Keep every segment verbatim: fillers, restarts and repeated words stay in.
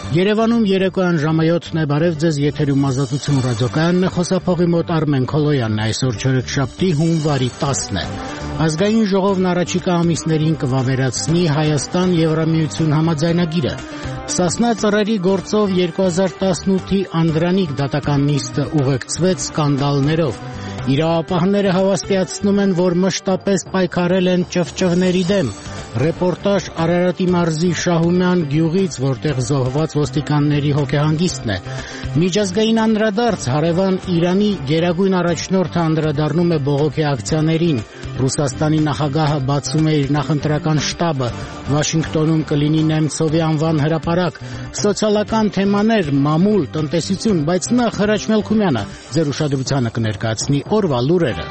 Երևանում երեկոյան ժամը յոթն է, բարև ձեզ, եթերում Ազատություն ռադիոկայանն է, խոսափողի մոտ Արմեն Քոլոյանն է, այսօր չորեքշաբթի հունվարի տասն է։ Ազգային ժողովն առաջիկա ամիսներին կվավերացնի Հայաստան-Եվրամիություն համաձայնագիրը։ Սասնա ծռերի գործով երկու հազար տասնութի անդրանիկ դատական նիստը ուղեկցվեց սկանդալներով։ Իրավապահները հավաստիացնում են, որ մշտապես պայքարել են ճվճվների դեմ։ Ռեպորտաժ Արարատի մարզի Շահումյան գյուղից, որտեղ զոհված ոստիկանների հոգեհանգիստն է։ Միջազգային անդրադարձ հարևան Իրանի գերագույն առաջնորդը անդրադառնում է բողոքի ակցիաներին։ Ռուսաստանի նախագահը բացում է իր նախընտրական շտաբը։ Վաշինգտոնում կլինի Նեմցովի անվան հրապարակ։ Սոցիալական թեմաներ, մամուլ, տնտեսություն, բայց նախ Հրաչ Մելքումյանը ձեր ուշադրությանը կներկայացնի օրվա լուրերը։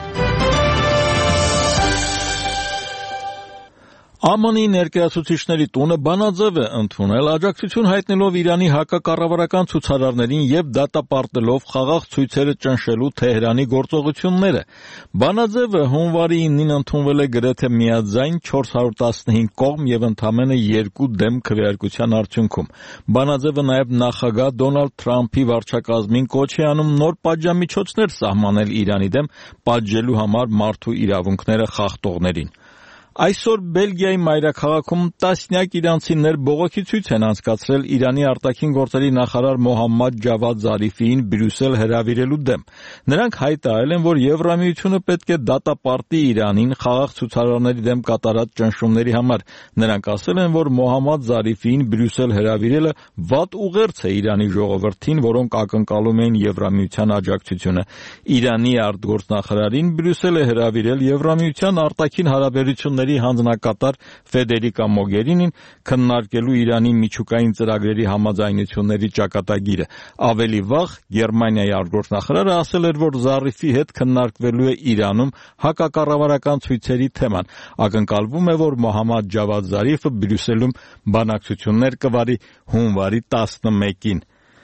ԱՄՆ-ի ներկայացուցիչների տունը բանաձև է ընդունել, աջակցություն հայտնելով Իրանի հակակառավարական ցուցարարներին եւ դատապարտելով խաղաղ ցույցերը ճնշելու Թեհրանի գործողությունները։ Բանաձևը հունվարի իննին ընդունվել է գրեթե միաձայն չորս հարյուր տասնհինգ կողմ եւ ընդամենը երկու դեմ քվեարկության արդյունքում։ Բանաձևը նաեւ նախագահ Դոնալդ Թրամփի վարչակազմին կոչ է անում նոր պատժամիջոցներ սահմանել Իրանի դեմ, պատժելու համար մարդու իրավունքները խախտողներին։ Այսօր Բելգիայի մայրաքաղաքում տասնյակ իրանցիներ բողոքի ցույց են անցկացրել Իրանի արտաքին գործերի նախարար Մոհամմադ Ջավադ Զարիֆին Բրյուսել հրավիրելու դեմ։ Նրանք հայտարարել են, որ Եվրամիությունը պետք է դատապարտի Իրանին խաղաղ ցուցարարների դեմ կատարած ճնշումների համար։ Նրանք ասել են, որ Մոհամմադ Զարիֆին Բրյուսել հրավիրելը վատ ուղերձ է Իրանի ժողովրդին, որոնք ակնկալում էին Եվրամիության աջակցությունը։ Իրանի արտգործնախարարին Բրյուսել է հրավիրել Եվրամիության արտաքին հարաբերությունների հանձնակատար Ֆեդերիկա Մոգերինին քննարկելու Իրանի միջուկային ծրագրերի համաձայնությունների ճակատագիրը։ Ավելի վաղ Գերմանիայի արտգործնախարարը ասել էր, որ Զարիֆի հետ քննարկվելու է Իրանում հակակառավարական ցույցերի թեման։ Ակնկալվում է, որ Մոհամմադ Ջավադ Զարիֆը Բրյուսելում բանակցություններ կվարի հունվարի տասնմեկին։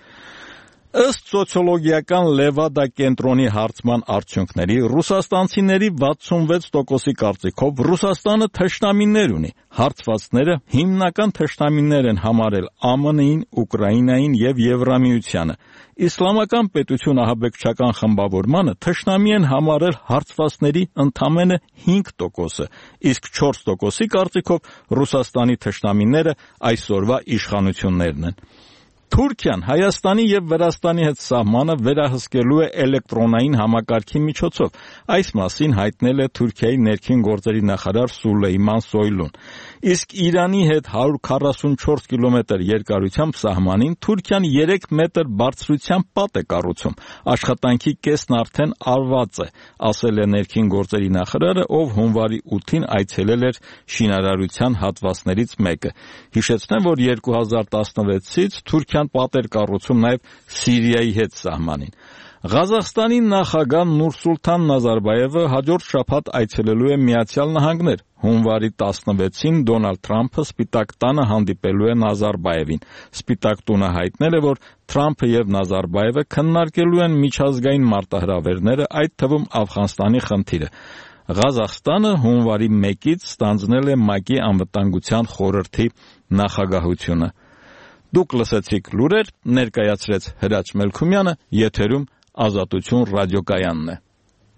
Ըստ սոցիոլոգիական Լևադա կենտրոնի հարցման արդյունքների, ռուսաստանցիների վաթսունվեց տոկոսի կարծիքով Ռուսաստանը թշնամիներ ունի։ Հարցվածները հիմնական թշնամիներ են համարել ԱՄՆ-ին, Ուկրաինային եւ Եվրամիությանը։ Իսլամական պետություն ահաբեկչական խմբավորմանը թշնամի են համարել հարցվածների ընդամենը հինգ տոկոսը, իսկ չորս տոկոսի կարծիքով Ռուսաստանի թշնամիները այսօրվա իշխանություններն են։ Թուրքիան Հայաստանի եւ Վրաստանի հետ սահմանը վերահսկելու է էլեկտրոնային համակարգի միջոցով։ Այս մասին հայտնել է Թուրքիայի ներքին գործերի նախարար Սուլեյման Սոյլուն։ Իսկ Իրանի հետ հարյուր քառասունչորս կիլոմետր երկարությամբ սահմանին Թուրքիան երեք մետր բարձրությամբ պատ է կառուցում։ Աշխատանքի կեսն արդեն արված է, ասել է ներքին գործերի նախարարը, ով հունվարի ութին այցելել էր շինարարության հատվածներից մեկը։ Հիշեցնեմ, որ երկու հազար տասնվեցից Թուրքիան պատ էր կառուցում նաև Սիրիայի հետ սահմանին։ Ղազախստանի նախագահ Նուրսուլթան Նազարբայևը հաջորդ շաբաթ այցելելու է Միացյալ Նահանգներ։ Հունվարի տասնվեցին Դոնալդ Թրամփը Սպիտակ տանը հանդիպելու է Նազարբայևին։ Սպիտակ տունը հայտնել է, որ Թրամփը եւ Նազարբայևը քննարկելու են միջազգային մարտահրավերները, այդ թվում Աֆղանստանի խնդիրը։ Ղազախստանը հունվարի մեկից ստանձնել է ՄԱԿ-ի անվտանգության խորհրդի նախագահությունը։ Դուք լսեցիք լուրեր, ներկայացրեց Հրաչ Մելքումյանը, եթերում Ազատություն ռադիոկայանն է։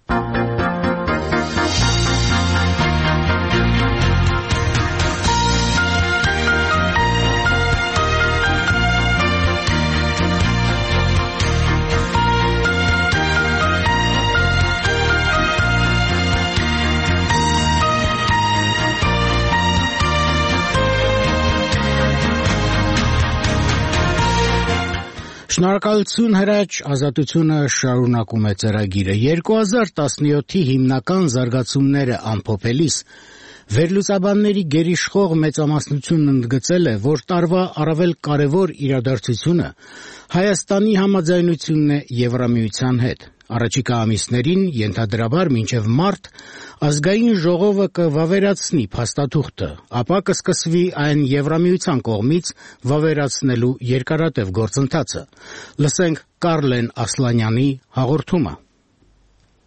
Շնորհակալություն Հրաչ, Ազատությունը շարունակում է ծրագիրը։ երկու հազար տասնյոթի հիմնական զարգացումները ամփոփելիս վերլուծաբանների գերիշխող մեծամասնությունն ընդգծել է, որ տարվա առավել կարևոր իրադարձությունը Հայաստանի համաձայնությունն է Եվրամիության հետ։ Առաջիկա ամիսներին, ենթադրաբար մինչև մարտ, ազգային ժողովը կվավերացնի փաստաթուղթը, ապա կսկսվի այն Եվրամիության կողմից վավերացնելու երկարատև գործընթացը։ Լսենք Կարլեն Ասլանյանի հաղորդումը։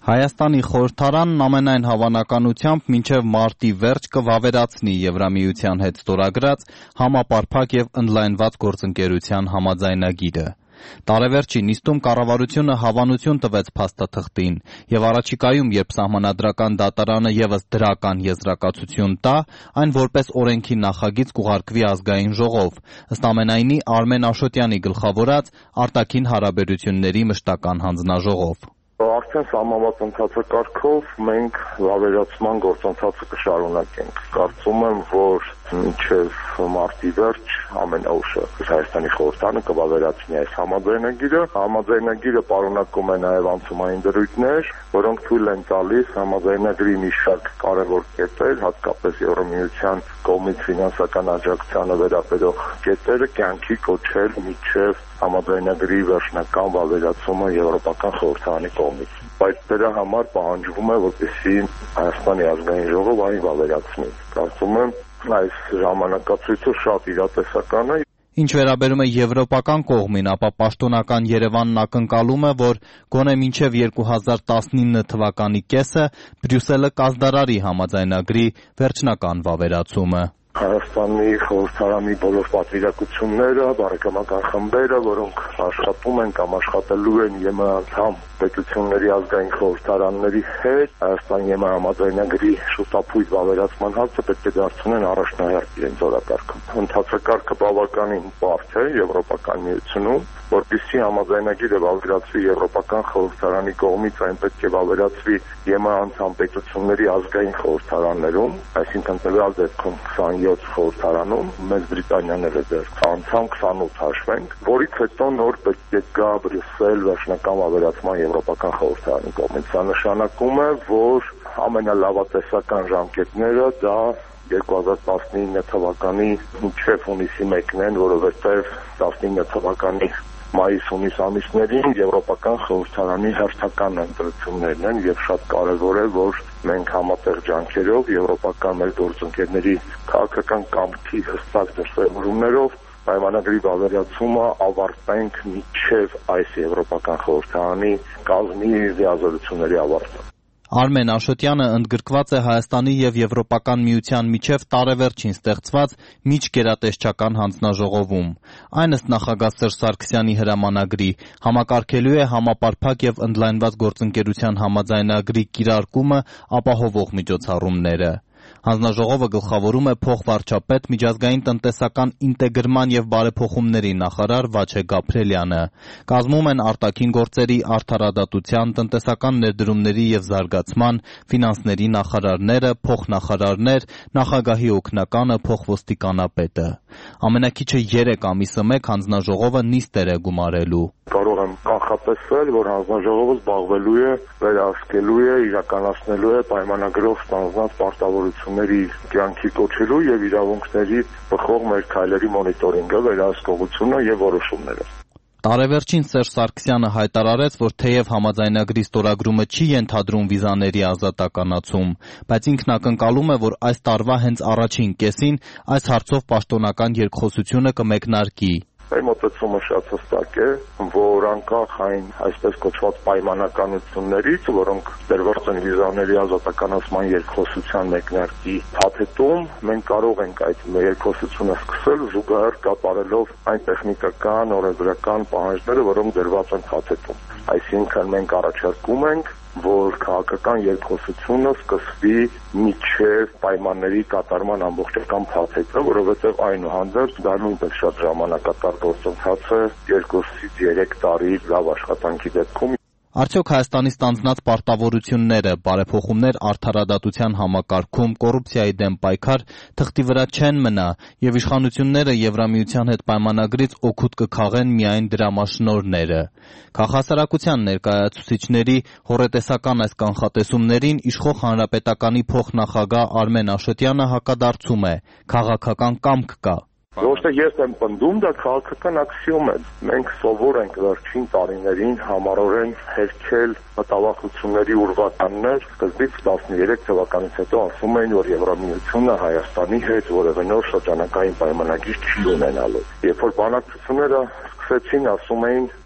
Հայաստանի խորհրդարանն ամենայն հավանականությամբ մինչև մարտի վերջ կվավերացնի Եվրամիության հետ ստորագրած համապարփակ և ընդլայնված գործընկերության համաձայնագիրը։ Տարեվերջի նիստում կառավարությունը հավանություն տվեց փաստաթղթին և առաջիկայում, երբ Սահմանադրական դատարանը ևս դրական եզրակացություն տա, այն որպես օրենքի նախագիծ կուղարկվի Ազգային ժողով, ըստ ամենայնի Արմեն Աշոտյանի գլխավորած արտաքին հարաբերությունների մշտական հանձնաժողով։ Արդեն սահմանված ընթացակարգով մենք վավերացման գործընթացը կշարունակենք։ Կարծում եմ, որ մինչև մարտի վերջ ամենաուշը Հայաստանի խորհրդարանը կվավերացնի այս համաձայնագիրը։ Համաձայնագիրը պարունակում է նաև անցումային դրույթներ, որոնք թույլ են տալիս համաձայնագրի մի շարք կարևոր կետեր, հատկապես Եվրամիության կողմից ֆինանսական աջակցությանը վերաբերող կետերը կյանքի կոչել մինչև համաձայնագրի վերջնական վավերացումը Եվրոպական խորհրդարանի կողմից։ Բայց դրա համար պահանջվում է, որպեսզի Հայաստանի ազգային ժողով այն վավերացնի։ Կարծում եմ, այս ժամանակացույցը շատ իրատեսական է։ Ինչ վերաբերում է եվրոպական կողմին, ապա պաշտոնական Երևանն ակնկալում է, որ գոնե մինչև երկու հազար տասնինը թվականի կեսը Բրյուսելը կազդարարի համաձայնագրի վերջնական վավերացումը։ Հայաստանի խորհրդարանի բոլոր պատվիրակությունները, բարեկամական խմբերը, որոնք աշխատում են կամ աշխատելու են ԵՄ անդամ պետությունների ազգային խորհրդարանների հետ, Հայաստանի ԵՄ համաձայնագրի շուտապույտ վավերացման հարցը պետք է դարձնեն առաջնահերթ իրենց օրակարգում։ Ընթացակարգը բավականին բարդ է Եվրոպական միությունում, որպեսզի համաձայնագիրը վավերացվի Եվրոպական խորհրդարանի կողմից, այն պետք է վավերացվի ԵՄ անդամ պետությունների ազգային խորհրդարաններում, այսինքն տվյալ դեպքում քսաներկու խորհրդարանում, Մեծ Բրիտանիան էլ է դեռ անդամ քսանութ հաշվենք, որից հետո նոր պետք է գա Բրյուսել վերջնական վավերացման Եվրոպական խորհրդարանի կողմից։ Սա նշանակում է, որ ամենալավատեսական ժամկետները դա երկու հազար տասնինը թվականի մինչև հունիսի մեկն են, որովհետև տասնինը թվականի մայիս-հունիս ամիսներին Եվրոպական խորհրդարանի հերթական ընտրություններն են և շատ կարևոր է, որ մենք համատեղ ջանքերով եվրոպական մեր գործընկերների քաղաքական կամքի հստակ դրսևորումներով պայմանագրի վավերացումը ավարտենք մինչև այս Եվրոպական խորհրդարանի կազմի լիազորությունների ավարտը։ Արմեն Աշոտյանը ընդգրկված է Հայաստանի և Եվրոպական միության միջև տարեվերջին ստեղծված միջգերատեսչական հանձնաժողովում։ Այն ըստ նախագահ Սերժ Սարգսյանի հրամանագրի համակարգելու է համապարփակ և ընդլայնված գործընկերության համաձայնագրի կիրարկումը ապահովող միջոցառումները։ Հանձնաժողովը գլխավորում է փոխվարչապետ, միջազգային տնտեսական ինտեգրման և բարեփոխումների նախարար Վաչե Գաբրելյանը։ Կազմում են արտաքին գործերի, արդարադատության, տնտեսական ներդրումների և զարգացման, ֆինանսների նախարարները, փոխնախարարներ, նախագահի օգնականը, փոխոստիկանապետը։ Ամենաքիչը երեք ամիսը մեկ հանձնաժողովը նիստեր է գումարելու։ Կարող եմ կանխատեսել, որ հանձնաժողովը զբաղվելու է, վերահսկելու է, իրականացնելու է պայմանագրով ստանձնած պարտավորությունների կյանքի կոչելու և իրավունքների բխող մեր քայլերի մոնիտորինգը, վերահսկողությունը և որոշումները։ Տարեվերջին Սերժ Սարգսյանը հայտարարեց, որ թեև համաձայնագրի ստորագրումը չի ենթադրում վիզաների ազատականացում, բայց ինքն ակնկալում է, որ այս տարվա հենց առաջին կեսին այս հարցով պաշտոնական երկխոսությունը կմեկնարկի։ Այ մոտեցումը շատ հստակ է, որ անկախ այն այսպես կոչված պայմանականություններից, որոնք դրված են վիզաների ազատականացման երկխոսության մեկնարկի փաթեթում, մենք կարող ենք այդ երկխոսությունը սկսել զուգահեռ կատարելով այն տեխնիկական, օրենսդրական պահանջները, որոնք դրված են փաթեթում։ Այսինքն մենք առաջարկում ենք, որ քաղաքական երկխոսությունը սկսվի մինչև պայմանների կատարման ամբողջական փաթեթը, որովհետև այնուհանդերձ դա նույնպես շատ ժամանակատար գործընթաց է, երկուսից երեք տարի լավ աշխատանքի դեպքում։ Արդյոք Հայաստանի ստանձնած պարտավորությունները, բարեփոխումներ արդարադատության համակարգում, կոռուպցիայի դեմ պայքար թղթի վրա չեն մնա և իշխանությունները Եվրամիության հետ պայմանագրից օգուտ կքաղեն միայն դրամաշնորհները։ Քաղաքասարակության ներկայացուցիչների հոռետեսական այս կանխատեսումներին իշխող Հանրապետականի փոխնախագահ Արմեն Աշոտյանը հակադարձում է. քաղաքական կամք կա։ Ոչ թե ես եմ պնդում, դա քաղաքական աքսիոմ է։ Մենք սովոր ենք վերջին տարիներին համառորեն հերքել մտավախությունների ուրվականներ, սկզբից տասներեք թվականից հետո ասում էին, որ Եվրամիությունը Հայաստանի հետ որևէ նոր շրջանակային պայմանագիր չի ունենալու։ Երբ որ բանակցությունները սկսեցին, ասում էին,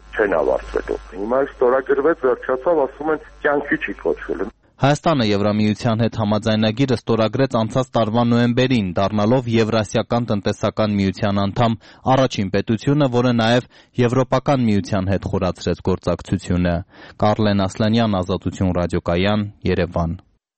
չեն ավարտվելու։ Հիմա ստորագրվեց, վերջացավ, ասում են կյանքի չի կոչվել։ Հայաստանը Եվրամիության հետ համաձայնագիրը ստորագրեց անցած տարվա նոյեմբերին, դառնալով Եվրասիական տնտեսական միության անդամ, առաջին պետությունը, որը նաև Եվրոպական միության հետ խորացրեց գործակցությունը։ Կարլեն Ասլանյան, Ազատություն ռադիոկայան, Երևան։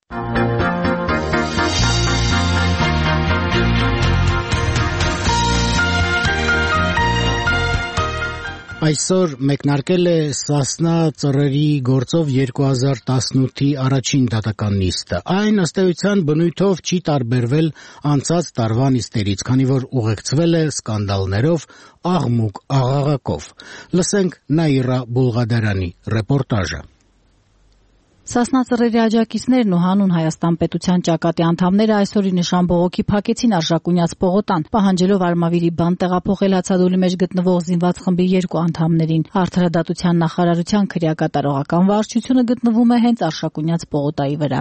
Այսօր մեկնարկել է Սասնա ծռերի գործով երկու հազար տասնութի առաջին դատական նիստը։ Այն ըստ էության բնույթով չի տարբերվել անցած տարվա նիստերից, քանի որ ուղեկցվել է սկանդալներով, աղմուկ աղաղակով։ Լսենք Նաիրա Բուլղադարյանի ռեպորտաժը։ Սասնա ծռերի աջակիցներն ու հանուն Հայաստան պետության ճակատի անդամները այսօր ի նշան բողոքի փակեցին Արժակունյաց պողոտան, պահանջելով Արմավիրի բան տեղափոխել հացադուլի մեջ գտնվող զինված խմբի երկու անդամներին։ Արդարադատության նախարարության քրեակատարողական վարչությունը գտնվում է հենց Արժակունյաց պողոտայի վրա։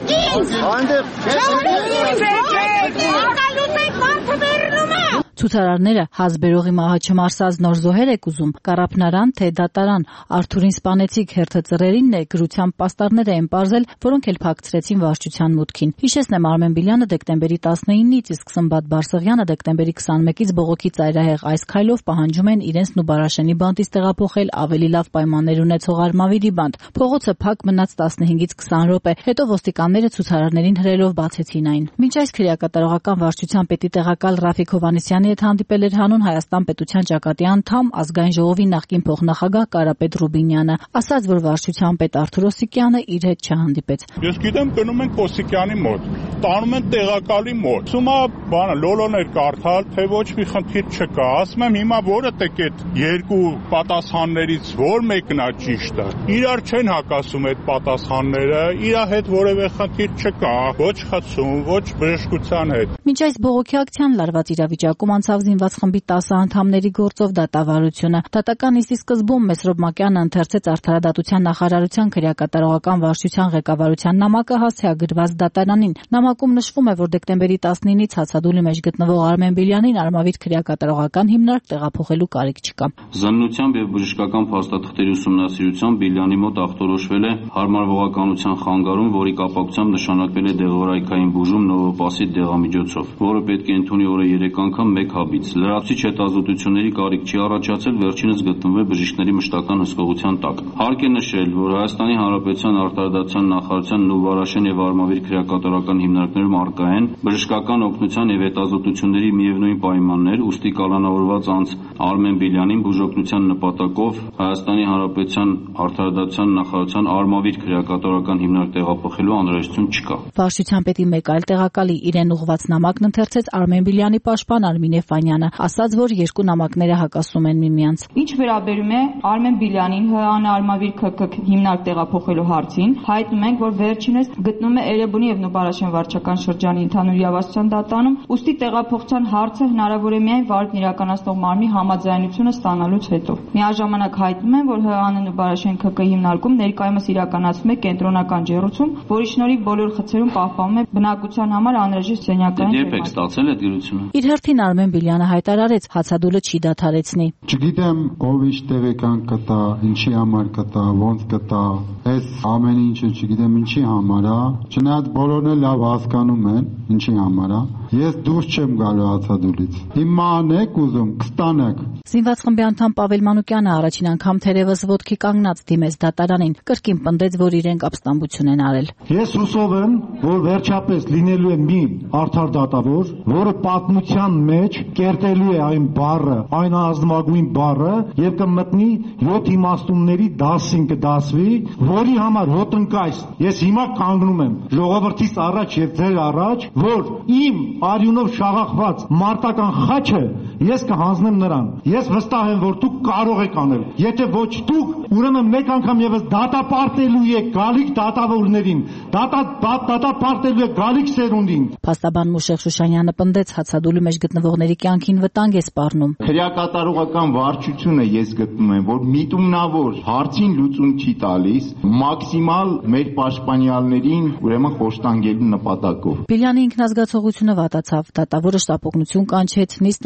Ցուցարարները հազբերողի մահը չմարսած նոր զոհեր եք ուզում, կառափնարան, թե դատարան, Արթուրին սպանեցիք հերթը ծռերինն է, գրությամբ պաստառներ են պարզել, որոնք էլ փակցրեցին վարչության մուտքին։ Հիշեցնեմ, Արմեն Բիլյանը դեկտեմբերի տասնինից, իսկ Սմբատ Բարսեղյանը դեկտեմբերի քսանմեկից բողոքի ծայրահեղ այս քայլով պահանջում են իրենց Նուբարաշենի բանտից տեղափոխել ավելի լավ պայմաններ ունեցող Արմավիրի բանտ։ Փողոցը փակ մնաց տասնհինգից քսան րոպե, հետո ոստիկանները ցուցարարներին հրելով բացեցին այն։ Մինչ այս քրեակատարողական վարչության պետի տեղակալ Ռաֆիկ Հովհաննիսյանի հետ հանդիպել էր հանուն Հայաստան պետության ճակատի անդամ Ազգային ժողովի նախկին փոխնախագահ Կարապետ Ռուբինյանը, ասաց, որ վարչության պետ Արթուր Օսիկյանը իր հետ չհանդիպեց։ Ես գիտեմ, գնում են Օսիկյանի մոտ, տանում են տեղակալի մոտ։ Սումա բանը լոլոներ կարդալ, թե ոչ մի խնդիր չկա։ Ասում եմ, հիմա որը տեք այդ երկու պատասխաններից որ մեկն է ճիշտը։ Իրար չեն հակասում այդ պատասխանները, իր հետ որևէ խնդիր չկա, ոչ խցում, ոչ բժշկության հետ։ Մինչ այս բողոքի ակցիան լարված իրավիճակում անցավ զինված խմբի տասը անդամների գործով դատավարությունը։ Դատական նիստի սկզբում Մեսրոբ Մակյանը ընթերցեց Արդարադատության նախարարության քրեակատարողական վարչության ղեկավարության նամակը հասցեագրված դատարանին։ Նամակում նշվում է, որ դեկտեմբերի տասնինից հացադուլի մեջ գտնվող Արմեն Բիլյանին Արմավիր քրեակատարողական հիմնարկ տեղափոխելու կարիք չկա։ Զննությամբ եւ բժշկական փաստաթղթերի ուսումնասիրությամբ Բիլյանի մոտ ախտորոշվել է հարմարվողականության խանգարում, որի կապակցությամբ նշանակվել է դեղորայքային բուժում նովոպասիդ դեղամիջոցով, որը պետք է ընդունի օրը երեք անգամ մեկ հաբից։ Լրացուցիչ հետազոտությունների կարիք չի առաջացել, վերջինս գտնվում է բժիշկների մշտական հսկողության տակ։ Հարկ է նշել, որ Հայաստանի Հանրապետության Արդարադատության նախարարության Նուբարաշեն եւ Արմավիր քրեակատարողական հիմնարկներում առկա են բժշկական օգնության եւ հետազոտությունների միևնույն պայմաններ, ուստի կալանավորված անձ Արմեն Բիլյանին բուժօգնության նպատակով Հայաստանի Հանրապետության Արդարադատության նախարարության Արմավիր քրեակատարողական հիմնարկ տեղափոխելու անհրաժեշտություն չկա։ Վարչության պետի մեկ այլ տեղակալի իրեն ուղղված նամակն ընթերցեց Արմեն Բիլյանի պաշտպան Արմինե Ֆանյանը, ասաց, որ երկու նամակները հակասում են միմյանց։ Ինչ վերաբերում է Արմեն Բիլյանին ՀԱՆ Արմավիր ՔՔ հիմնարկ տեղափոխելու հարցին, հայտնում ենք, որ վերջինս գտնվում է Էրեբունի եւ Նուբարաշեն վարչական շրջանի ընդհանուր իրավասության դատարանում, ուստի տեղափոխության հարցը հնարավոր է միայն վարքն իրականացնող մարմնի համաձայնությունը ստանալուց հետո։ Միաժամանակ հայտնում են, որ ՀԱՆ Նուբարաշեն ՔՔ հիմնարկում ներկայումս իրականացվում է կենտրոնական ջեռուցում, որի շնորհիվ բոլոր խցերում պահպանվում է բնակության համար անհրաժեշտ սենյակային Երբ եք ստացել այդ դիրությունը։ Իր հերթին Արմեն Բիլյանը հայտարարեց, հացադուլը չի դադարեցնի։ Չգիտեմ ով ինչ տեղեկան կտա, ինչի համար կտա, ոնց կտա, այս ամեն ինչը չգիտեմ ինչի համար է, չնայած բոլորն էլ լավ հասկանում են ինչի համար է։ Ես դուրս չեմ գալու հացադուլից։ Հիմա անեք ուզում, կստանեք։ Զինված խմբի անդամ Պավել Մանուկյանը առաջին անգամ թերևս ոտքի կանգնած դիմեց դատարանին, կրկին պնդեց, որ իրենք ապստամբություն են արել։ Ես հուսով եմ, որ վերջապես լինելու է մի արդար դատավոր, որը պատմության մեջ կերտելու է այն բառը, այն ազնվագույն բառը եւ կմտնի յոթ իմաստունների դասին կդասվի, որի համար ոտնկայս ես հիմա կանգնում եմ ժողովրդից առաջ եւ ձեր առաջ, որ իմ արյունով շաղախված մարտական խաչը ես կհանձնեմ նրան։ Ես վստահ եմ, որ դուք կարող եք անել։ Եթե ոչ դուք, ուրեմն մեկ անգամ եւս դատապարտելու եք գալիք դատավորներին, դատա դատապարտելու եք գալիք սերունդին։ Փաստաբան Մուշեղ Շուշանյանը պնդեց, հացադուլի մեջ գտնվողների կյանքին վտանգ է սպառնում։ Քրեակատարողական վարչությունը ես գտնում եմ, որ միտումնավոր հարցին լուծում չի տալիս, մաքսիմալ մեր պաշտպանյալներին ուրեմն խոշտանգելու նպատակով։ Բիլյանի ինքնազգացողությունը վատացավ, դատավորը շտապօգնություն կանչեց, նիստ ընդմիջվեց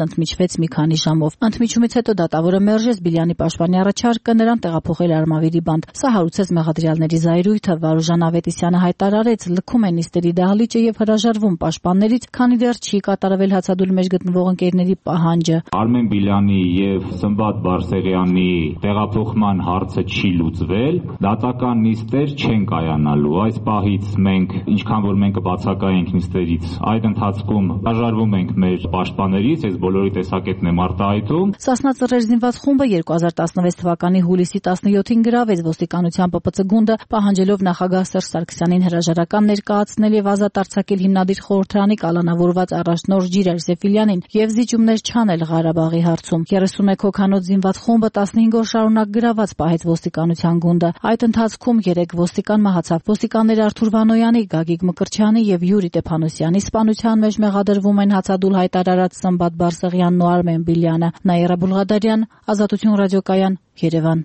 կազմվեց մի քանի ժամով։ Ընդմիջումից հետո դատավորը մերժեց Բիլյանի պաշտպանի առաջարկը նրան տեղափոխել Արմավիրի բանտ։ Սա հարուցեց մեղադրյալների զայրույթը։ Վարուժան Ավետիսյանը հայտարարեց, լքում է նիստերի դահլիճը եւ հրաժարվում պաշտպաններից, քանի դեռ չի կատարվել հացադուլի մեջ գտնվող ընկերների պահանջը։ Արմեն Բիլյանի եւ Սմբատ Բարսեղյանի տեղափոխման հարցը չի լուծվել, դատական նիստեր չեն կայանալու։ Այս պահից մենք, ինչքան որ մենք կբացակայենք նիստերից, այդ ընթացքում հրաժարվում ենք մեր պաշտպաններից, այս բոլորի տեսակետն եմ արտահայտում։ Սասնա ծռեր զինված խումբը երկու հազար տասնվեց թվականի հուլիսի տասնյոթին գրավեց ոստիկանության Պ Պ Ց գունդը, պահանջելով նախագահ Սերժ Սարգսյանին հրաժարական ներկայացնել եւ ազատ արձակել հիմնադիր խորհրդարանի կալանավորված առաջնորդ Ջիրայր Սեֆիլյանին եւ զիջումներ չանել Ղարաբաղի հարցում։ երեսունմեկ հոգանոց զինված խումբը տասնհինգ օր շարունակ գրաված պահեց ոստիկանության գունդը։ Այդ ընթացքում երեք ոստիկան մահացավ։ Ոստիկաններ Արթուր Վանոյանի, Գագիկ Մկրտչյանի եւ Յուրի Տեփանոսյանի սպանության մեջ մեղադրվում են հացադուլ հայտարարած Սմբատ Բարսեղյանն ու Արմեն Բիլյանը։ Նաիրա Բուլղադարյան, Ազատություն ռադիոկայան, Երևան։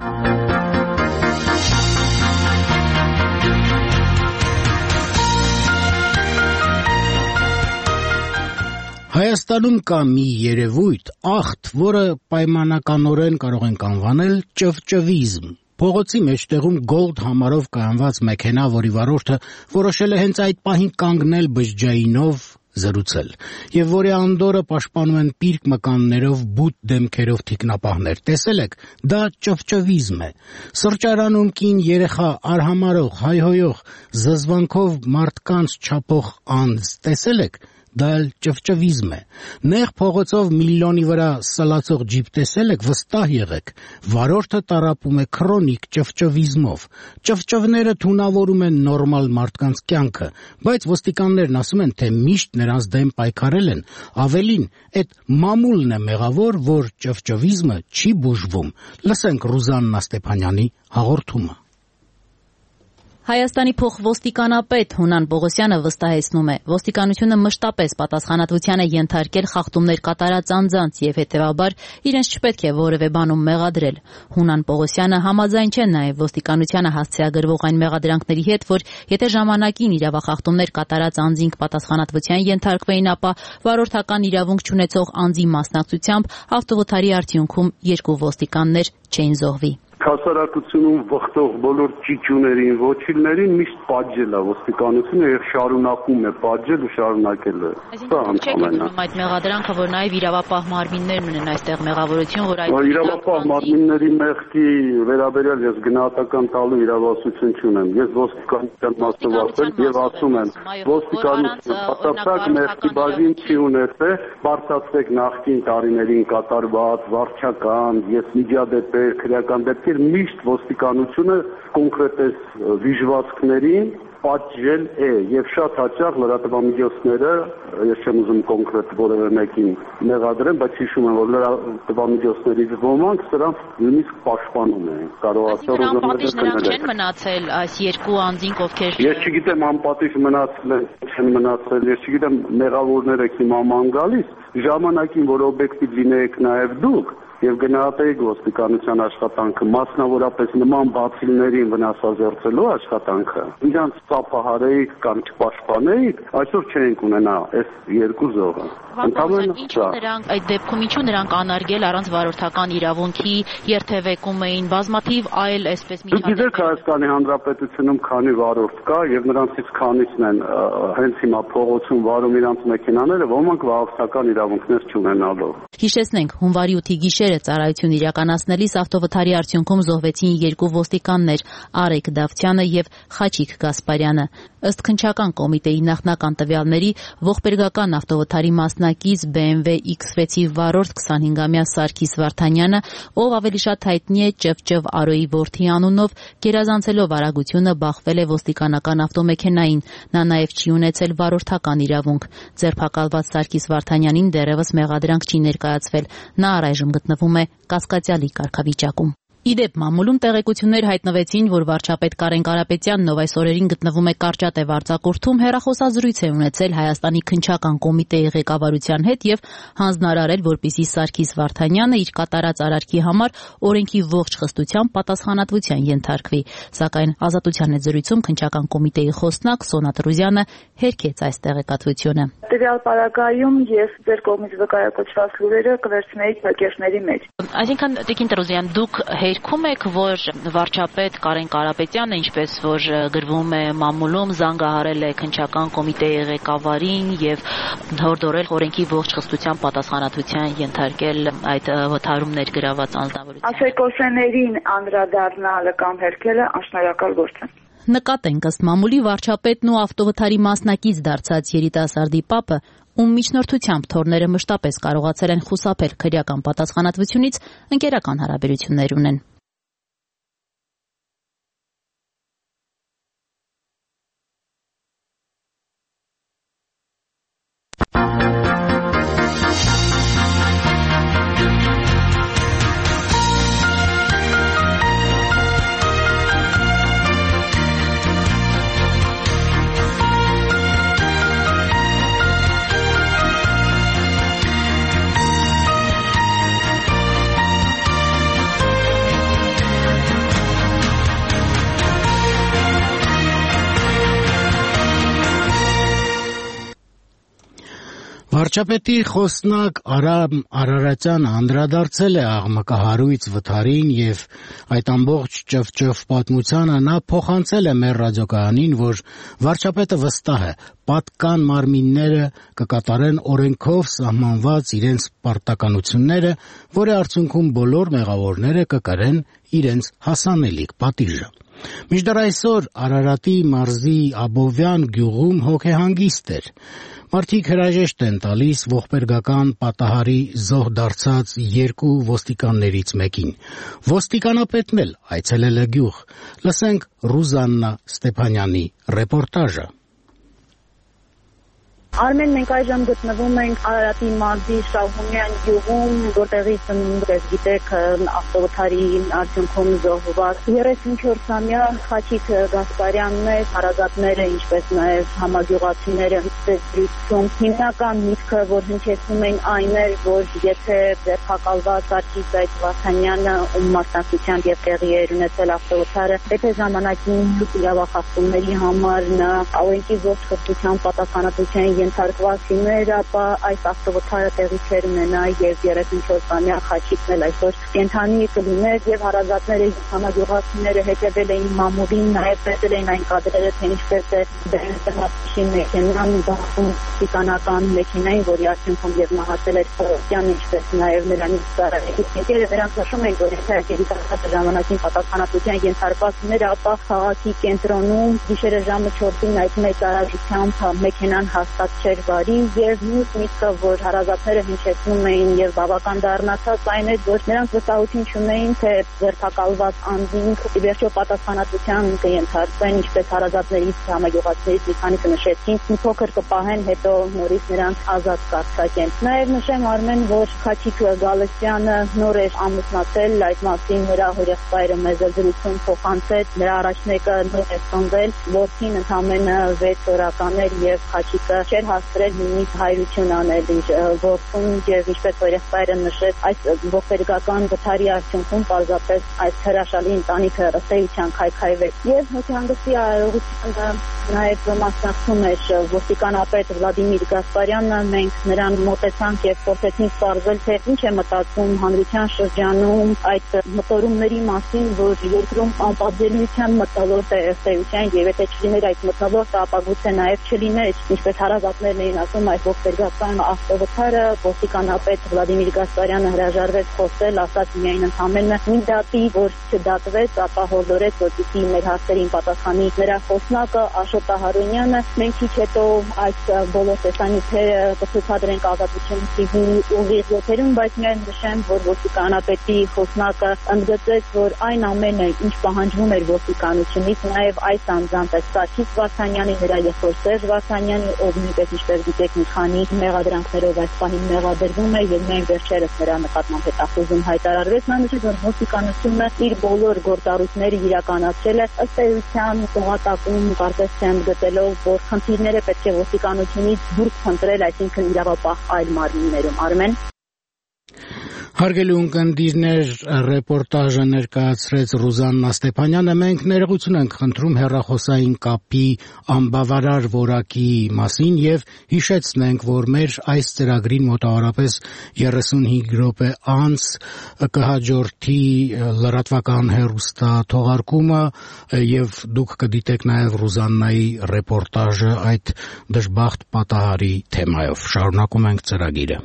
Հայաստանում կա մի երևույթ, աղթ, որը պայմանականորեն կարող ենք անվանել ճվճվիզմ։ Փողոցի մեջտեղում գոլդ համարով կայանված մեքենա, որի վարորդը որոշել է հենց այդ պահին կանգնել բջջայինով զրուցել, եւ որի անդորը պաշտպանում են պիրկ մկաններով, բութ դեմքերով թիկնապահներ։ Տեսել եք, դա ճվճվիզմ է։ Սրճարանում կին երեխա արհամարող, հայհոյող, զզվանքով մարդկանց չափող անձ տեսել եք, դա էլ ճվճվիզմ է։ Նեղ փողոցով միլիոնի վրա սլացող ջիպ տեսել եք, վստահ եղեք, վարորդը տառապում է քրոնիկ ճվճվիզմով։ Ճվճվները թունավորում են նորմալ մարդկանց կյանքը, բայց ոստիկաններն ասում են, թե միշտ նրանց դեմ պայքարել են։ Ավելին, այդ մամուլն է մեղավոր, որ ճվճվիզմը չի բուժվում։ Լսենք Ռուզաննա Ստեփանյանի հաղորդումը։ Հայաստանի փոխոստիկանապետ Հունան Պողոսյանը վստահեցնում է, ոստիկանությունը մշտապես պատասխանատվության է ենթարկել խախտումներ կատարած անձանց եւ հետեւաբար իրենց չպետք է որևէ բանում մեղադրել։ Հունան Պողոսյանը համաձայն չէ նաեւ ոստիկանությանը հասցեագրվող այն մեղադրանքների հետ, որ եթե ժամանակին իրավախախտումներ կատարած անձինք պատասխանատվության ենթարկվեին, ապա վարորդական իրավունք չունեցող անձի մասնակցությամբ ավտովթարի արդյունքում երկու ոստիկաններ չէին զոհվի։ Հասարակությունում վխտող բոլոր ճիճուներին, ոչիլներին միշտ պատժել է ոստիկանությունը եւ շարունակում է պատժել ու շարունակել է։ Սա ընդհանրապես այդ մեղադրանքը, որ նաեւ իրավապահ մարմիններն ունեն այստեղ մեղավորություն, որ այդ իրավապահ մարմինների մեղքի վերաբերյալ ես գնահատական տալու իրավասություն չունեմ։ Ես ոստիկանության մասնավորել եւ ասում եմ, ոստիկանությունը պատասխան մեղքի բաժին չի ունեցել, բարձրացրեք նախկին տարիներին կատարված վարչական, ես միջադեպեր, քրեական դեպքեր միշտ ոստիկանությունը կոնկրետ վիժվածքներին պատժել է եւ շատ հաճախ լրատվամիջոցները, ես չեմ ուզում կոնկրետ որևէ մեկին մեղադրեմ, բայց հիշում եմ, որ լրատվամիջոցներից ոմանք սրանց նույնիսկ պաշտպանում են։ Կարող ասել ուզում չեն մնացել այս երկու անձինք, ովքեր Ես չգիտեմ անպատիժ մնացել են, չեն մնացել, ես չգիտեմ մեղավորները հիմա ման գալիս, ժամանակին, որ օբյեկտիվ լինեիք նաեւ դուք եւ գնահատեիք ոստիկանության աշխատանքը, մասնավորապես նման բացիլներին վնասազերծելու աշխատանքը, իրանց ծափահարեիք կամ չպաշտպանեիք, այսօր չենք ունենա այս երկու զոհը։ Ընդհանրապես նրանք այդ դեպքում ինչու նրանք անարգել առանց վարորդական իրավունքի երթևեկում էին բազմաթիվ այլ այսպես միջադեպեր։ Դուք գիտեք Հայաստանի Հանրապետությունում քանի վարորդ կա եւ նրանցից քանիսն են հենց հիմա փողոցում վարում իրանց մեքենաները, ոմանք վարորդական իրավունքներ չունենալով։ Հիշեցնենք, հունվարի ութի գիշերը ծառայություն իրականացնելիս ավտովթարի արդյունքում զոհվեցին երկու ոստիկաններ՝ Արեգ Դավթյանը եւ Խաչիկ Գասպարյանը։ Ըստ քննչական կոմիտեի նախնական տվյալների, ողբերգական ավտովթարի մասնակից B M W X վեցի վարորդ քսանհինգամյա Սարգիս Վարդանյանը, ով ավելի շատ հայտնի է Ճվճվ Արոյի որդի անունով, գերազանցելով արագությունը բախվել է ոստիկանական ավտոմեքենային։ Նա նաեւ չի ունեցել վարորդական իրավունք։ Ձերբակալված Սարգիս Վարդանյանին դեռևս մեղադրանք չի ներկայացվել։ Նա առայժմ գտնվում է կասկածյալի կարգավիճակում։ Ի դեպ, մամուլում տեղեկություններ հայտնվեցին, որ վարչապետ Կարեն Կարապետյանն, ով այս օրերին գտնվում է Կարճատև արձակուրդում, հեռախոսազրույց է ունեցել Հայաստանի քննչական կոմիտեի ղեկավարության հետ եւ հանձնարարել, որպեսզի Սարգիս Վարդանյանը իր կատարած արարքի համար օրենքի ողջ խստությամբ պատասխանատվության ենթարկվի։ Սակայն Ազատության հետ զրույցում քննչական կոմիտեի խոսնակ Սոնա Տրուզյանը հերքեց այս տեղեկատվությունը։ Տվյալ պարագայում ես ձեր կողմից վկայակոչված լուրերը կվերցնեի բակերների մեջ։ Այսինքն, Տիկին Տրուզյան, դուք հերքում եք, որ վարչապետ Կարեն Կարապետյանը, ինչպես որ գրվում է մամուլում, զանգահարել է քննչական կոմիտեի ղեկավարին եւ հորդորել օրենքի ողջ խստությամբ պատասխանատվության ենթարկել այդ վթարումներ գրաված անձնավորին։ Ասեկոսեներին անդրադառնալը կամ հերքելը անշնորհակալ գործ է։ Նկատենք, ըստ մամուլի, վարչապետն ու ավտովթարի մասնակից դարձած երիտասարդի պապը, ում միջնորդությամբ թորները մշտապես կարողացել են խուսափել քրեական պատասխանատվությունից, ընկերական հարաբերություններ ունեն։ Վարչապետի խոսնակ Արամ Արարատյանը անդրադարձել է աղմկահարույց վթարին եւ այդ ամբողջ ճվճվ պատմությանը նա փոխանցել է մեր ռադիոկայանին, որ վարչապետը վստահ է, պատկան մարմինները կկատարեն օրենքով սահմանված իրենց պարտականությունները, որի արդյունքում բոլոր մեղավորները կկրեն իրենց հասանելիք պատիժը։ Մինչդեռ այսօր Արարատի մարզի Աբովյան գյուղում հոգեհանգիստ էր։ Մարդիկ հրաժեշտ են տալիս ողբերգական պատահարի զոհ դարձած երկու ոստիկաններից մեկին։ Ոստիկանապետն էլ այցելել է գյուղ։ Լսենք Ռուզաննա Ստեփանյանի ռեպորտաժը։ Արմեն, մենք այժմ գտնվում ենք Արարատի մարզի Շահումյան գյուղում, որտեղից դες գիտեք ավտովթարի արդյունքում զոհված երեսունչորսամյա Խաչիկ Գասպարյանն է, հարազատները, ինչպես նաև համագյուղացիները դեպքում հիմնական միտքը, որ հնչեցնում են այն էր, որ եթե ձերբակալված Սարգիս Վարդանյանը ում մասնակցությամբ եւ տեղի էր ունեցել ավտովթարը, եթե ժամանակին իրավախախտումների համար նա օրենքի ողջ խստությամբ պատասխանատվության ենթարկված լիներ, ապա այս ավտովթարը տեղի չէր ունենա եւ երեսունչորսամյա Խաչիկն էլ այսօր կենթանի կլիներ եւ հարազատները եւ համագյուղացիները հետեւել էին մամուլին, նաեւ տեսել էին այն կադրերը, թե ինչպես է բերնատիշի մեքենան բախում տիկանական մեքենային, որի արդյունքում եւ մահացել էր Փարոսյանը, ինչպես նաեւ նրանից ծառայեցիկները նրանց հաշվում են, որ եթե երիտասարդը ժամանակին պատասխանատվության ենթարկված լիներ, ապա քաղաքի կենտրոնում գիշերը ժամը չորսին այդ մեծ արագությամբ մեքենան հաստատ չէր վարի եւ մյուս միտքը, որ հարազատները հնչեցնում էին եւ բավական դառնացած այն է, որ նրանք վստահություն չունեին, թե ձերբակալված անձին ի վերջո պատասխանատվության կենթարկվեն, ինչպես հարազատներից համագյուղացիներից մի քանիսը նշեցին, մի փոքր կպահեն, հետո նորից նրանք ազատ կարձակեն։ Նաեւ նշեմ, Արմեն, որ Խաչիկ Գալստյանը նոր էր ամուսնացել, այդ մասին նրա հորեղբայրը մեծ զրույցում փոխանցեց, նրա առաջնեկը նոր է ծնվել, որդին ընդամենը վեց օրական էր եւ Խաչիկը չէր հասցրել նույնիսկ հայրություն անել իր որդուն եւ ինչպես հորեղբայրը նշեց, այս ողբերգական վթարի արդյունքում պարզապես այս հրաշալի ընտանիքը ըստեյության քայքայվեց եւ հոգեհանգստի արարողությանը նաեւ մասնակցում էր ոստիկանապետ Վլադիմիր Գասպարյանը, մենք նրան մոտեցանք եւ փորձեցինք պարզել, թե ինչ է մտածում հանրության շրջանում այդ մտորումների մասին, որ երկրում անպատժելիության մտավորտ է ըստեյության եւ եթե չլիներ այդ մտավորը, ապա գուցե նաեւ չլիներ, ինչպես հարազատներն էին ասում, այդ ողբերգական ավտովթարը ոստիկանապետ Վլադիմիր Գասպարյանը հրաժարվեց խոսել, ասաց միայն ընդամենը մի դատի, որ չդատվեց, ապա հորդորեց, որպեսզի մեր հարցերին պատասխանի նրա խոսնակը Աշոտ Ահարոնյանը։ Մենք քիչ հետո այս բոլոր տեսանյութերը կցուցադրենք Ազատություն թիվի ուղիղ եթերում, բայց միայն նշեմ, որ ոստիկանապետի խոսնակը ընդգծեց, որ այն ամենը, ինչ պահանջվում էր ոստիկանությունից, նաև այս անձամբ է Սարգիս Վարդանյանի, նրա եղբոր Սերժ Վարդանյանի, ով ինչպես ինչպես գիտեք, մի քանի մեղադրանքներով այս պահին մեղադրվում է եւ մենք վերջերս նրա նկատմամբ հետախուզում հայտարարվեց։ Նա նշեց, որ ոստիկանությունը իր բոլոր գործառույթները իրականացրել է ըստ էության տողատակում կարծես թե ընդգծելով, որ խնդիրները պետք է ոստիկանությունից դուրս խնդրել, այսինքն իրավապահ այլ մարմիններում։ Արմեն Հարգելի ունկնդիրներ, ռեպորտաժը ներկայացրեց Ռուզաննա Ստեփանյանը։ Մենք ներողություն ենք խնդրում հեռախոսային կապի անբավարար որակի մասին եւ հիշեցնենք, որ մեր այս ծրագրին մոտավորապես երեսունհինգ րոպե անց կհաջորդի լրատվական հեռուստաթողարկումը եւ դուք կդիտեք նաեւ Ռուզաննայի ռեպորտաժը այդ դժբախտ պատահարի թեմայով։ Շարունակում ենք ծրագիրը։